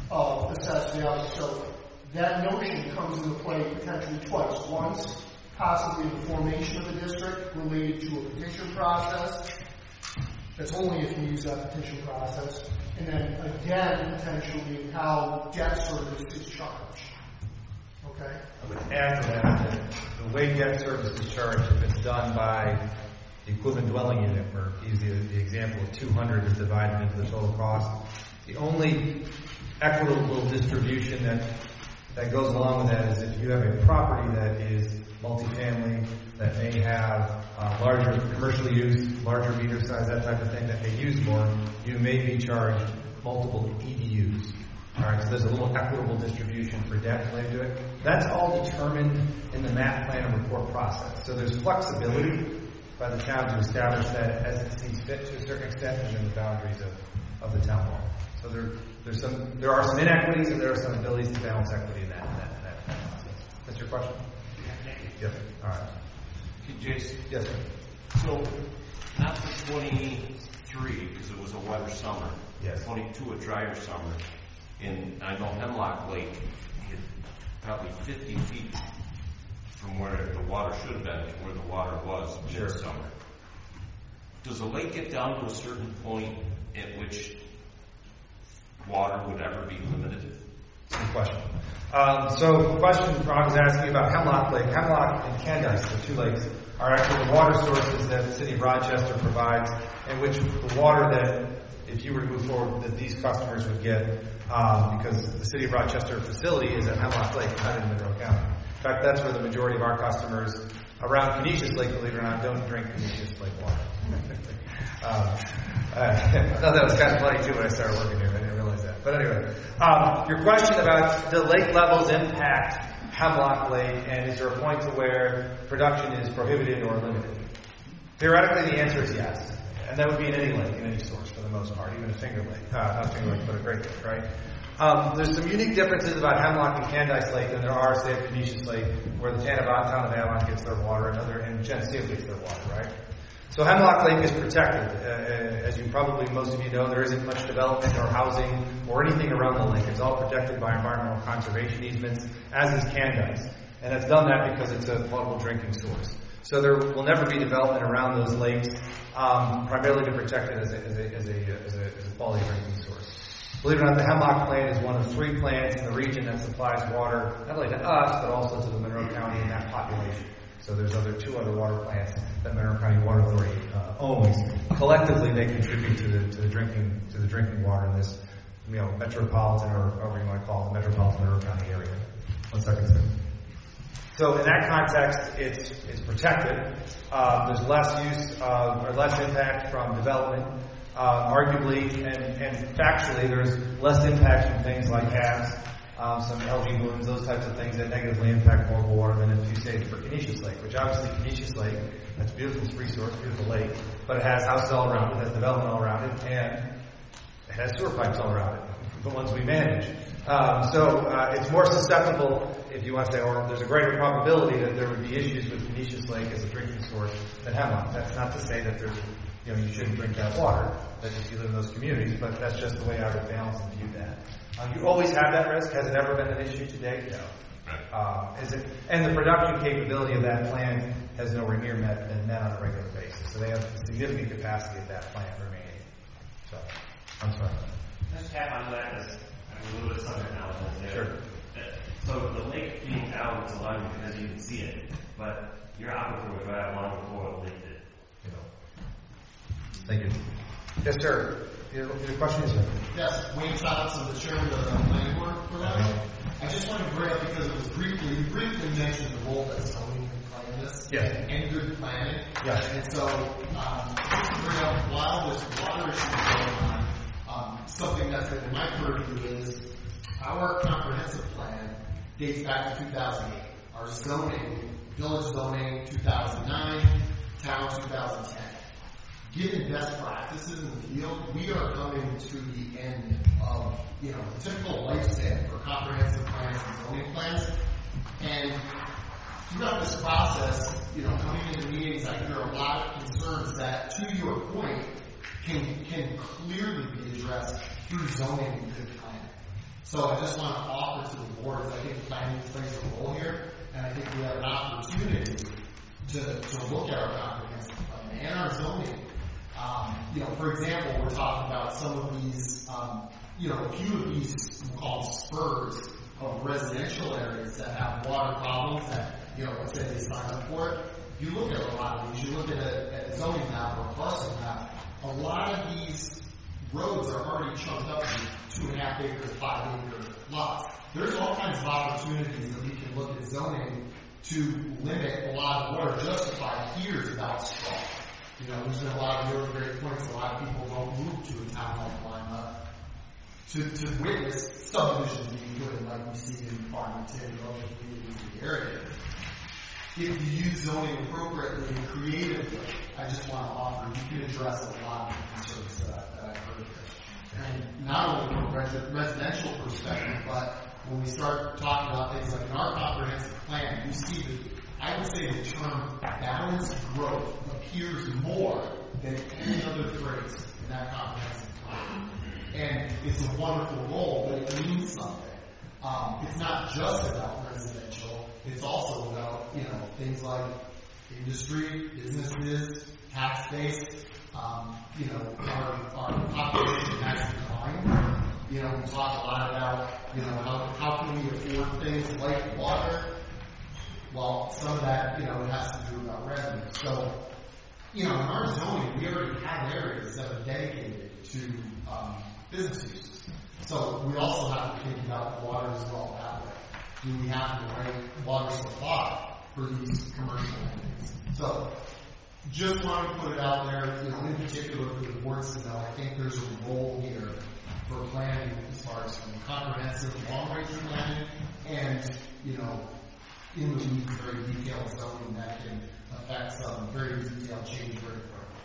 of assessed value. So that notion comes into play potentially twice. Once, possibly in the formation of the district related to a petition process. That's only if you use that petition process. And then again, potentially, in how debt service is charged. Okay? I would add to that that the way debt service is charged, if it's done by the equivalent dwelling unit, or use the, the example of two hundred is divided into the total cost, the only equitable distribution that that goes along with that is if you have a property that is multifamily, that may have uh, larger commercial use, larger meter size, that type of thing, that may use more, you may be charged multiple E D Us. All right, so there's a little equitable distribution for debt related to it. That's all determined in the map plan and report process. So there's flexibility by the town to establish that as it seems fit to a certain extent within the boundaries of, of the town law. So there, there's some, there are some inequities and there are some abilities to balance equity in that, in that, in that, in that process. That's your question? Yep. All right. Okay, Jason. Yes, sir. So, not for twenty-three, because it was a wetter summer. Yes. twenty-two, a drier summer. And I know Hemlock Lake hit probably fifty feet from where the water should have been, where the water was sure. this summer. Does the lake get down to a certain point at which water would ever be limited? Good question. Um, so, the question I was asking about Hemlock Lake. Hemlock and Candice, the two lakes, are actually the water sources that the city of Rochester provides, in which the water that, if you were to move forward, that these customers would get, um, because the city of Rochester facility is at Hemlock Lake, not in Monroe County. In fact, that's where the majority of our customers around Canisius Lake, believe it or not, don't drink Canisius Lake water. um, I thought that was kind of funny too when I started working here. I didn't realize that. But anyway, um, your question about the lake levels impact Hemlock Lake, and is there a point to where production is prohibited or limited? Theoretically, the answer is yes. And that would be in any lake, in any source for the most part, even a finger lake. Uh, not finger lake, but a Great Lake, right? Um, there's some unique differences about Hemlock and Candice Lake than there are, say, at Canisius Lake, where the town of town of Avon gets their water, and other, and Geneseo gets their water, right? So Hemlock Lake is protected. Uh, as you probably, most of you know, there isn't much development or housing or anything around the lake. It's all protected by environmental conservation easements, as is Candice. And it's done that because it's a potable drinking source. So there will never be development around those lakes, um, primarily to protect it as a, as a, as a, as a, as a quality drinking source. Believe it or not, the Hemlock plant is one of three plants in the region that supplies water, not only to us, but also to the Monroe County and that population. So there's other two other water plants that Monroe County Water Authority uh, owns. Collectively, they contribute to the to the drinking to the drinking water in this, you know, metropolitan, or however you want to call it, the metropolitan Monroe County area. One second, sir. So in that context, it's it's protected. Uh, there's less use uh, or less impact from development. Uh, arguably and, and factually, there's less impact from things like halves, um, some algae blooms, those types of things that negatively impact local water than if you say for Canisius Lake, which obviously Canisius Lake, that's a beautiful resource, beautiful lake, but it has houses all around it, it has development all around it, and it has sewer pipes all around it, the ones we manage. Um, so uh, it's more susceptible, if you want to say, or there's a greater probability that there would be issues with Canisius Lake as a drinking source than Hemlock. That's not to say that there's you know, you shouldn't drink that water, that if you live in those communities, but that's just the way I would balance and view that. Um, you always have that risk. Has it ever been an issue to date? No. Uh, is it, and the production capability of that plant has nowhere near met, been met on a regular basis. So they have significant capacity at that plant remaining. So, I'm sorry. Just tap on that as a little bit of subject knowledge there. Sure. So the lake being down is allowed because you can see it, but your aquifer would go out long before the lake did. You know. Thank you. Yes, sir. Your, your question is? Yes, Wayne Thompson, the chairman of the planning board for that. I just wanted to bring up because it was briefly, you briefly mentioned the role that zoning can play in this. Yes. And good planning. Yes. And so, um, just to bring up, while this water issue is going on, um, something that's in my purview is our comprehensive plan dates back to two thousand eight. Our zoning, village zoning, two thousand nine, town two thousand ten. Given best practices in the field, we are coming to the end of, you know, the typical lifespan for comprehensive plans and zoning plans. And throughout this process, you know, coming into meetings, I hear a lot of concerns that, to your point, can can clearly be addressed through zoning and good planning. So I just want to offer to the board that I think planning plays a role here, and I think we have an opportunity to, to look at our comprehensive plan and our zoning. Um, you know, for example, we're talking about some of these, um, you know, a few of these we'll call them spurs of residential areas that have water problems that, you know, let's say they sign up for it. You look at a lot of these, you look at a, at a zoning map or a parcel map, a lot of these roads are already chunked up to two and a half acre, five acre lots. There's all kinds of opportunities that we can look at zoning to limit a lot of water, justify here's about straw. You know, there's been a lot of really great points. A lot of people don't move to a town like Lima to, to witness subdivisions being put in, like we see in Farmington and other communities in the area. If you use zoning appropriately and creatively, I just want to offer, you can address a lot of the concerns that, I, that I've heard here. And not only from a res- residential perspective, but when we start talking about things like in our comprehensive plan, we see that I would say the term balanced growth appears more than any other phrase in that comprehensive plan. And it's a wonderful role, but it means something. Um, it's not just about residential. It's also about, you know, things like industry, businesses, tax base. Um, you know, our, our population has declined. You know, we talk a lot about, you know, how, how can we afford things like water. Well, some of that, you know, it has to do about revenue. So, you know, in our zoning, we already have areas that are dedicated to um, business uses. So we also have to think about water as well that way. Do we have the right water supply for these commercial entities? So, just wanted to put it out there, you know, in particular for the boards to know, I think there's a role here for planning as far as comprehensive long-range planning and, you know, in the weeds, very detailed zoning that can affect some very detailed change very quickly.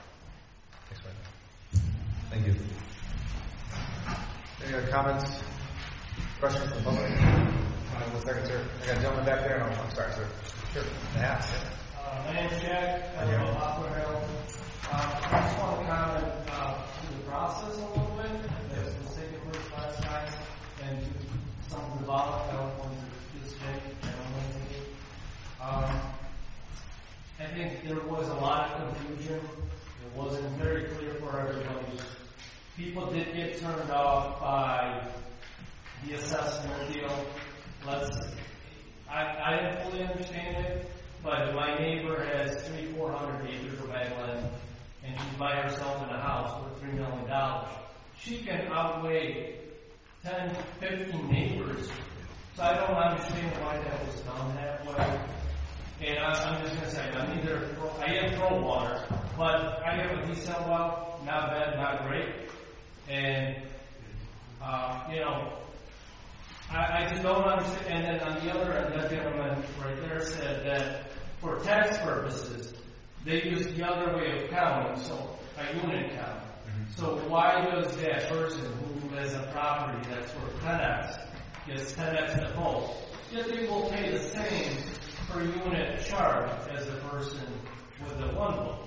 Thank you. Any other comments? Questions from the public? Uh, one second, sir. I got a gentleman back there. No, I'm sorry, sir. Sure. Yeah. Uh, my name's Jack. I live on Poplar Hill. Uh, I just want to comment uh, to the process a little bit that was taking place last night and to something about I don't want to this big. I don't want to Um, I think there was a lot of confusion. It wasn't very clear for everybody. People did get turned off by the assessment deal. Let's. I, I didn't fully understand it, but my neighbor has three, four hundred acres of backland, and she's by herself in a house worth three million dollars. She can outweigh ten, fifteen neighbors. So I don't understand why that was done that way. And I, I'm just going to say, I'm neither, I am pro water, but I have a decent well, not bad, not great. And, uh, you know, I, I just don't understand. And then on the other end, that gentleman right there said that for tax purposes, they use the other way of counting, so a unit count. Mm-hmm. So why does that person who has a property that's worth ten X gets ten X the full? Yet they will pay the same per unit charge as the person with the one book.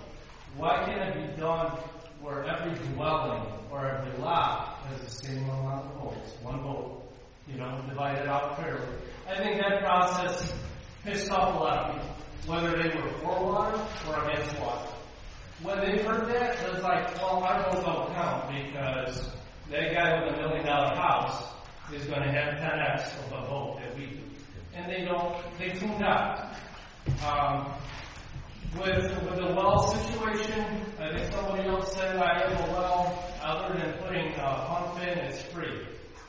why can't it be done where every dwelling or every lot has the same amount of votes, one vote, you know, divided out fairly? I think that process pissed off a lot of people, whether they were for water or against water. When they heard that, it was like, well, our votes don't count because that guy with a million dollar house is going to have ten x of a vote that we do. And they don't, they tuned out. Um, with, with the well situation, I think somebody else said I have a well, other than putting a pump in, it's free.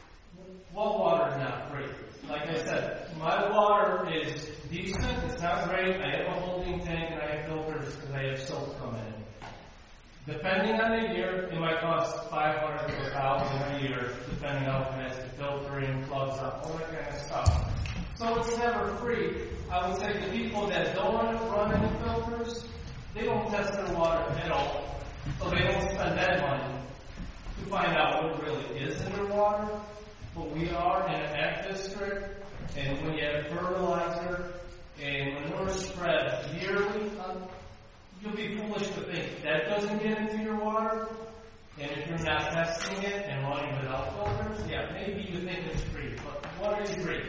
Well water is not free. Like I said, my water is decent, it's not great. I have a holding tank and I have filters because I have soap coming in. Depending on the year, it might cost five hundred to a thousand a year, depending on how fast the filtering plugs up, all that kind of stuff. So it's never free. I would say the people that don't want to run any filters, they don't test their water at all. So they don't spend that money to find out what really is in their water. But we are in an ag district, and when you have fertilizer and manure spread yearly, um, you'll be foolish to think that doesn't get into your water. And if you're not testing it and running without filters, yeah, maybe you think it's free, but water is free.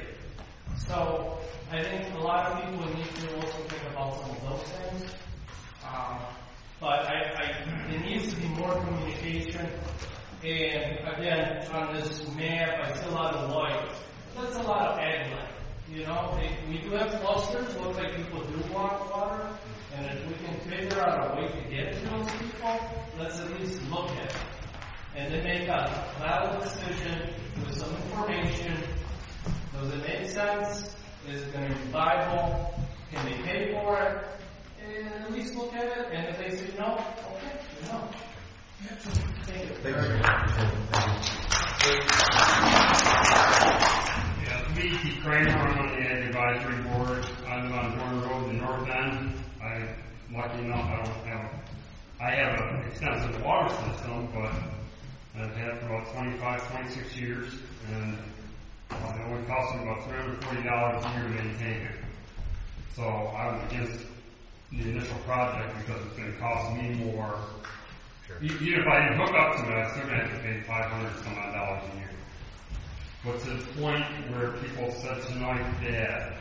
So I think a lot of people need to also think about some of those things. Um, but I, I, there needs to be more communication. And again, on this map, I see a lot of white. That's a lot of ag land. You know, they, we do have clusters. Looks like people do want water. And if we can figure out a way to get to those people, let's at least look at it. And then make a valid decision with some information. Does it make sense? Is it going to be viable? Can they pay for it? And at least look at it. And if they say no, okay, no. Thank you. Thank you. Yeah, me, Keith Kramer, I'm on the Ag Advisory Board. I live on Dorn Road in the north end. I'm lucky enough I don't have, I have an extensive water system, but I've had it for about twenty-five, twenty-six years, and uh, it only costs me about three hundred forty dollars a year to maintain it. So I was against the initial project because it's going to cost me more. Sure. Even if I didn't hook up to it, I'm still going to have to pay five hundred some odd dollars a year. But to the point where people said tonight that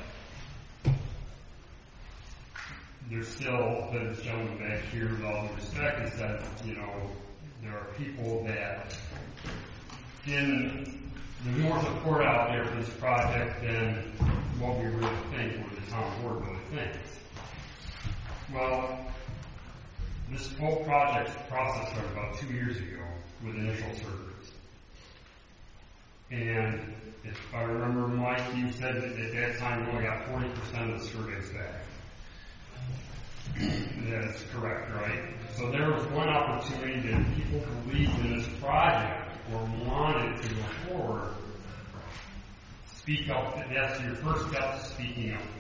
there's still, that this gentleman back here, with all due respect, and said, you know, there are people that didn't, there's more support out there for this project than what we really think, or the town board really thinks. Well, this whole project process started about two years ago with initial surveys. And if I remember, Mike, you said that at that time you only got forty percent of the surveys back. That's correct, right? So there was one opportunity that people believed in this project or wanted to go forward. Speak up. That's your first step to speaking up.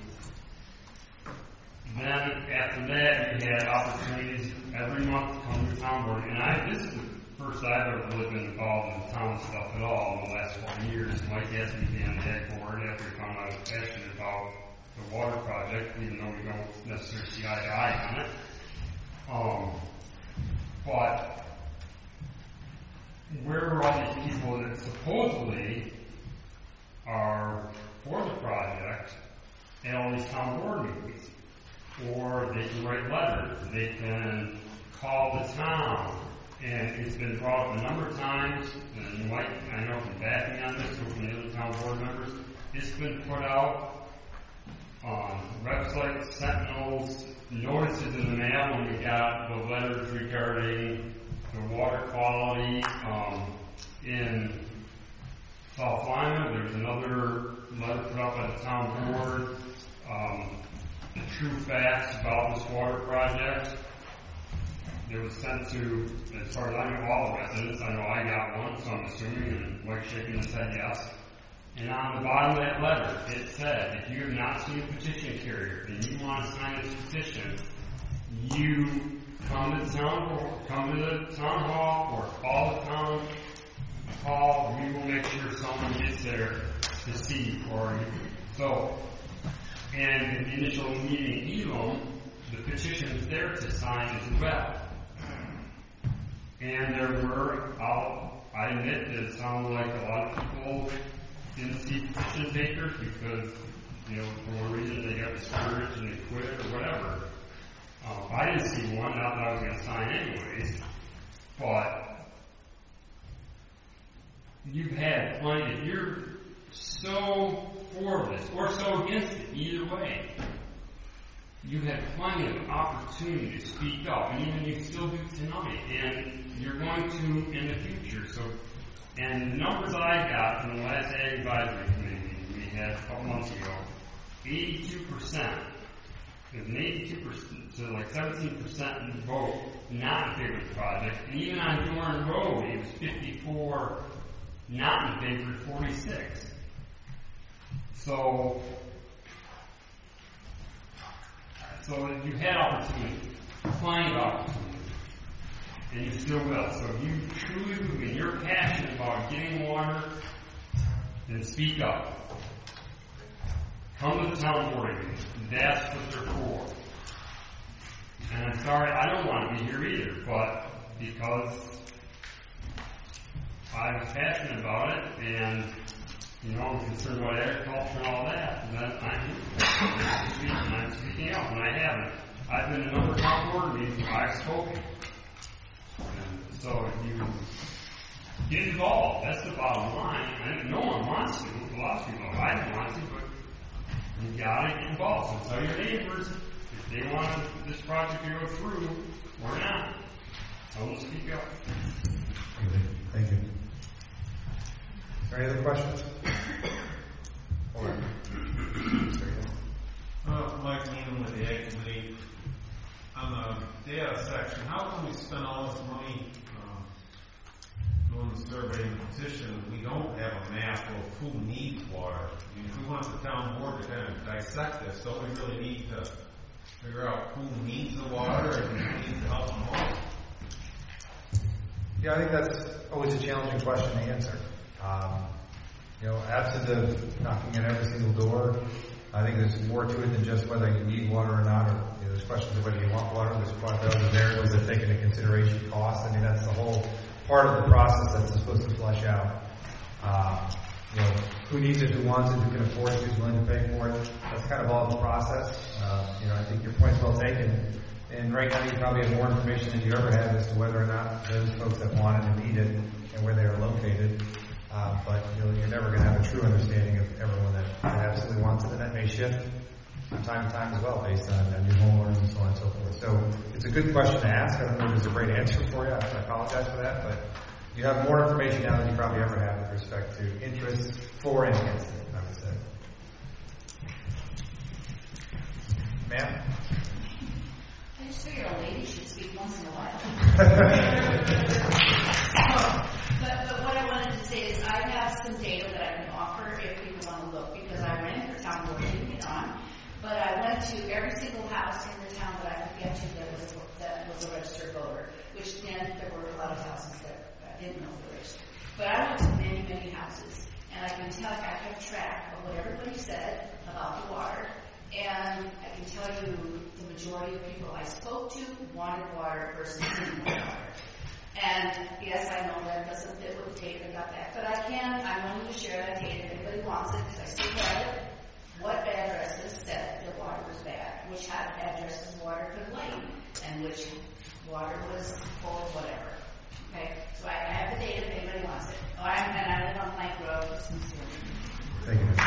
Then after that, you had opportunities every month to come to the town board. And I, this is the first I've ever really been involved in town stuff at all in the last couple years. Mike asked me to be on the ag board after he found out I was passionate about the water project, even though we don't necessarily see eye to eye on it. Um, but where are all these people that supposedly are for the project at all these town board meetings? Or they can write letters, they can call the town, and it's been brought up a number of times, and you might, I know from backing on this or from the other town board members, it's been put out on websites, sentinels, notices in the mail when we got the letters regarding the water quality um, in South Lima. There's another letter put out by the town board. Um, the true facts about this water project. It was sent to, as far as I know, all the residents. I know I got one, so I'm assuming, and Mike's shaking his head yes. And on the bottom of that letter, it said, if you have not seen a petition carrier and you want to sign this petition, you come to the town hall, come to the town hall, or call the town hall. We will make sure someone gets there to see for you. So, and in the initial meeting in Elam, the petition is there to sign as well. And there were, I'll, I admit that it sounded like a lot of people didn't see petition takers because, you know, for one reason they got discouraged and they quit or whatever. Um, I didn't see one, not that I was going to sign anyways, but you've had plenty, if you're so for this or so against it, either way, you had plenty of opportunity to speak up, and even you still do tonight, and you're going to in the future. So, and the numbers I got from the last Ag Advisory Committee we had a couple months ago, eighty-two percent. There's an eighty-two percent, so like seventeen percent vote not in favor of the project, and even on Dorn Road, it was fifty-four not in favor, forty-six. So, so you had opportunity, plenty of opportunity, and you still will. So if you truly believe, and you're passionate about getting water, then speak up. Come to the town board meeting. That's what they're for. And I'm sorry, I don't want to be here either, but because I'm passionate about it, and you know, I'm concerned about agriculture and all that, then I'm speaking, and I'm speaking out, and I haven't. I've been in a number of town board meetings where I've spoken. And so if you get involved, that's the bottom line. And no one wants to. A lot of people, I don't want to, but you gotta get involved. So tell your neighbors if they want this project to go through or not. Tell them to speak up. Thank you. Any other questions? Or, uh, Mike Neiman with the Ag Committee. On the data section, how can we spend all this money um, doing the survey and petition if we don't have a map of who needs water? I mean, if we want the town board to kind of dissect this, don't we really need to figure out who needs the water and who needs the help the most? Yeah, I think that's always a challenging question to answer. Um, you know, absent of knocking at every single door, I think there's more to it than just whether you need water or not, or you know, there's questions of whether you want water. There's probably other variables that take into consideration cost. I mean, that's the whole part of the process that's supposed to flesh out. Um, you know, who needs it, who wants it, who can afford it, who's willing to pay for it. That's kind of all the process. Uh, you know, I think your point's well taken. And right now you probably have more information than you ever have as to whether or not those folks that want it and need it and where they are located. Uh, but you know, you're never going to have a true understanding of everyone that, that absolutely wants it, and that may shift from time to time as well based on uh, new homeowners and so on and so forth. So it's a good question to ask. I don't know if there's a great answer for you. I apologize for that, but you have more information now than you probably ever have with respect to interest for and against it, I would say. Ma'am? I just figure a lady should speak once in a while. but, but what I wanted to say is I have some data that I can offer if people want to look, because I ran for town board, didn't get on, but I went to every single house in the town that I could get to that was that was a registered voter, which meant there were a lot of houses that I didn't know were registered. But I went to many, many houses, and I can tell I kept track of what everybody said about the water. And I can tell you the majority of people I spoke to wanted water versus didn't want water. And yes, I know that doesn't fit with the data I got back, but I can, I'm willing to share that data if anybody wants it, because I still have it. What addresses said the water was bad, which had addresses water could lane, and which water was full of whatever. Okay, so I, I have the data if anybody wants it. Oh, I'm, and I live on Plank Road. Thank you.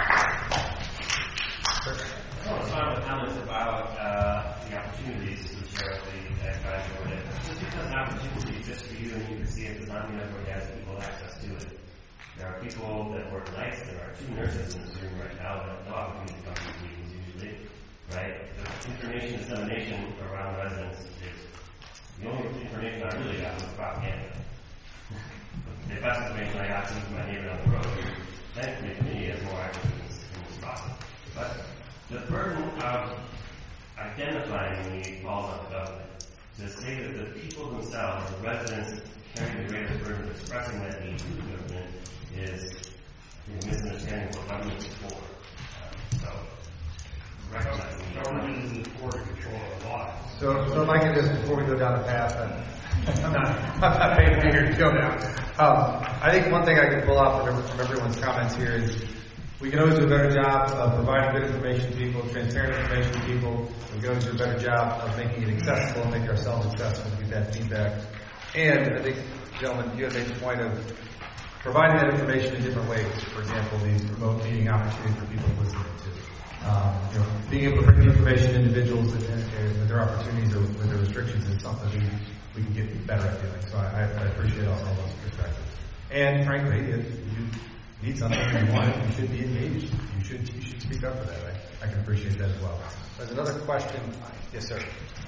I want to start with comments about uh, the opportunities to share the advisory board. Just because an opportunity exists for you and you can see it does not mean everybody has equal access to it. There are people that work nights. There are two nurses in this room right now that have no opportunity to come to these meetings usually, right? The information dissemination around residents is the only information I really got was propaganda. The best information I got came from my neighbor down the road. Thankfully, the community has more access in this, in this process. But the burden of identifying the need falls on the government. To say that the people themselves, the residents, carry the greatest burden of expressing that need to the government is a misunderstanding of what government is for. Um, so, recognizing government isn't board to control our water. So, so if I could just, before we go down the path, uh, I'm not, I'm not paying to be here to go down. Um, I think one thing I can pull out from, from everyone's comments here is we can always do a better job of providing good information to people, transparent information to people. We can always do a better job of making it accessible and making ourselves accessible to get that feedback. And I think, gentlemen, you have made the point of providing that information in different ways. For example, these remote meeting opportunities for people listening to. Um, you know, being able to bring the information to individuals that, uh, with their opportunities or with their restrictions is something we, we can get better at doing. So I, I appreciate all, all those perspectives. And frankly, if you need something and you want it, you should be engaged. You should you should speak up for that. I, I can appreciate that as well. There's another question. Yes, sir.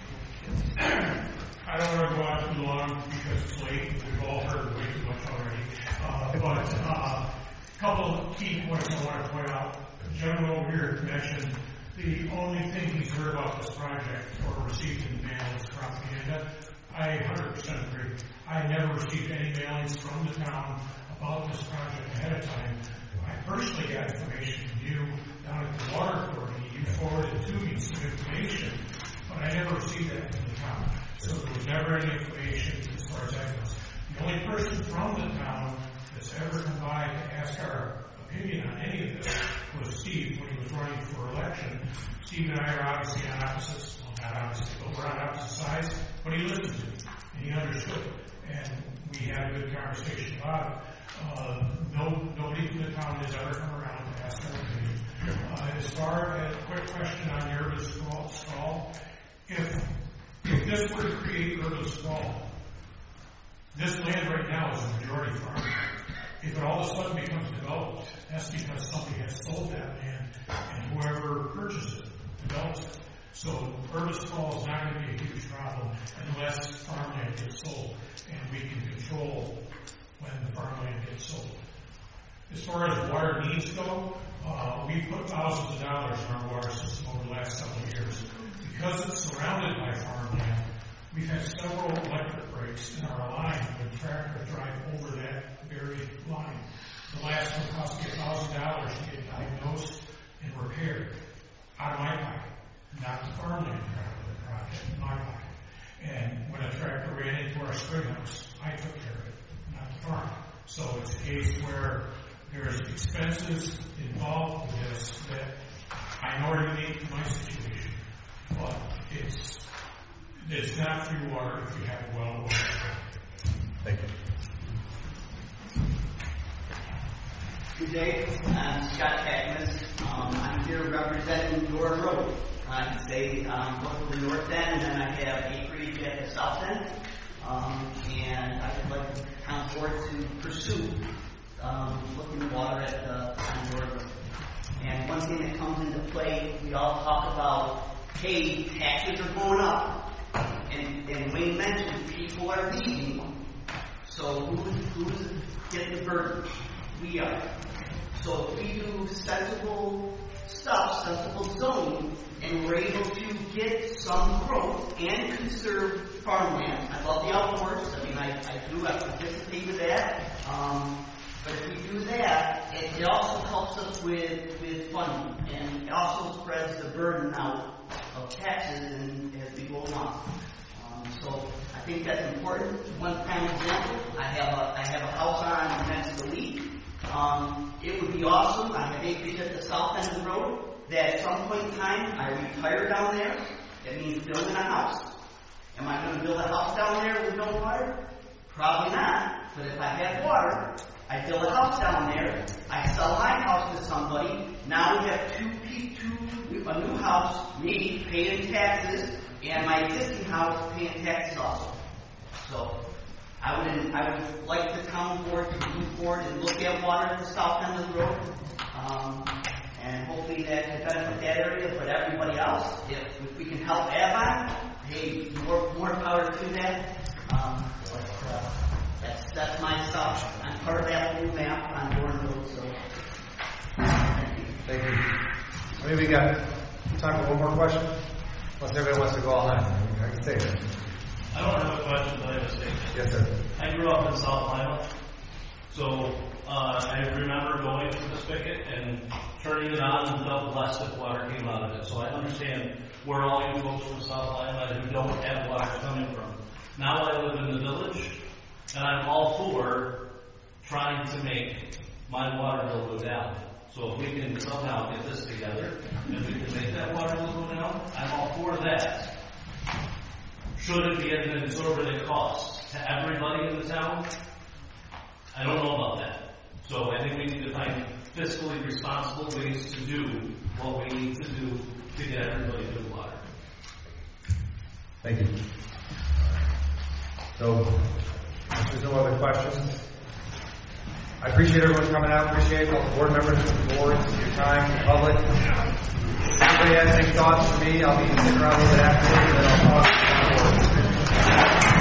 I don't want to go on too long because it's late. We've all heard way too much already. Uh, but a uh, couple of key points I want to point out. The gentleman over here mentioned the only thing he's heard about this project or received in the mail is propaganda. I one hundred percent agree. I never received any mailings from the town about this project ahead of time. I personally got information from you down at the water authority. You forwarded to me some information, but I never received that from the town. So there was never any information as far as that goes. The only person from the town that's ever come by to ask our opinion on any of this was Steve when he was running for election. Steve and I are obviously on opposites, well not opposites, but we're on opposite sides, but he listened to me and he understood. And we had a good conversation about it. Uh, no, nobody from the town has ever come around to ask our opinion. Uh, as far as a quick question on the urban sprawl, sprawl if, if this were to create urban sprawl, this land right now is a majority farm. If it all of a sudden becomes developed, that's because somebody has sold that land and whoever purchased it develops it. So urban sprawl is not going to be a huge problem unless farmland gets sold, and we can control when the farmland gets sold. As far as water needs go, uh, we put thousands of dollars in our water system over the last several years. Because it's surrounded by farmland, we've had several electric breaks in our line when tractors drive over that very line. The last one cost me one thousand dollars to get diagnosed and repaired out of my pocket, not the farmland project, in my pocket. And when a tractor ran into our spring house, I took care of it, not the farm. So it's a case where there's expenses involved with this that I know are unique to my situation, but it's it's not free water if you have a well water. Thank you. Good day. I'm Scott Cackmas. Um, I'm here representing Door Road. I can say um, look at the north end, and then I have acreage at the south end. Um, and I would like the town board to pursue um, looking at water at the on Door Road. And one thing that comes into play, we all talk about, hey, taxes are going up. And, and Wayne mentioned people are leaving. So who's, who's getting the burden? We are. So if we do sensible stuff, sensible zoning, and we're able to get some growth and conserve farmland. I love the outdoors. I mean, I, I do. I participate with that. Um, but if we do that, it, it also helps us with, with funding, and it also spreads the burden out of taxes and as we go along. Um, so I think that's important. One prime example: I have a I have a house on Men's the League. Um, it would be awesome. I have acreage at the south end of the road. That at some point in time, I retire down there. That means building a house. Am I going to build a house down there with no water? Probably not. But if I have water, I build a house down there. I sell my house to somebody. Now we have two, two, a new house, me paying taxes, and my existing house paying taxes also. So I would, I would like the town board to move forward and look at water at the south end of the road. Um, And hopefully that can benefit that area, but everybody else, if, if we can help Avon, hey, more, more power to that. Um, but, uh, that's, that's my stuff. I'm part of that whole map on Warren Road, so. Thank you. Thank you. Maybe we got time for one more question? Unless everybody wants to go all night. I can say it. I don't have a question, but I have a statement. Yes, sir. I grew up in South Lima, so uh, I remember going to the spigot and turning it on and felt blessed that water came out of it. So I understand understand where all you folks from South Lima who don't have water coming from. Now I live in the village, and I'm all for trying to make my water bill go down. So if we can somehow get this together, and we can make that water bill go down, I'm all for that. Should it be at an exorbitant cost to everybody in the town? I don't know about that. So I think we need to find fiscally responsible ways to do what we need to do to get everybody good water. Thank you. So, if there's no other questions, I appreciate everyone coming out. Appreciate all the board members, the boards, your time, the public. If anybody has any thoughts for me, I'll be sitting around a little bit afterwards, and then I'll talk to the board.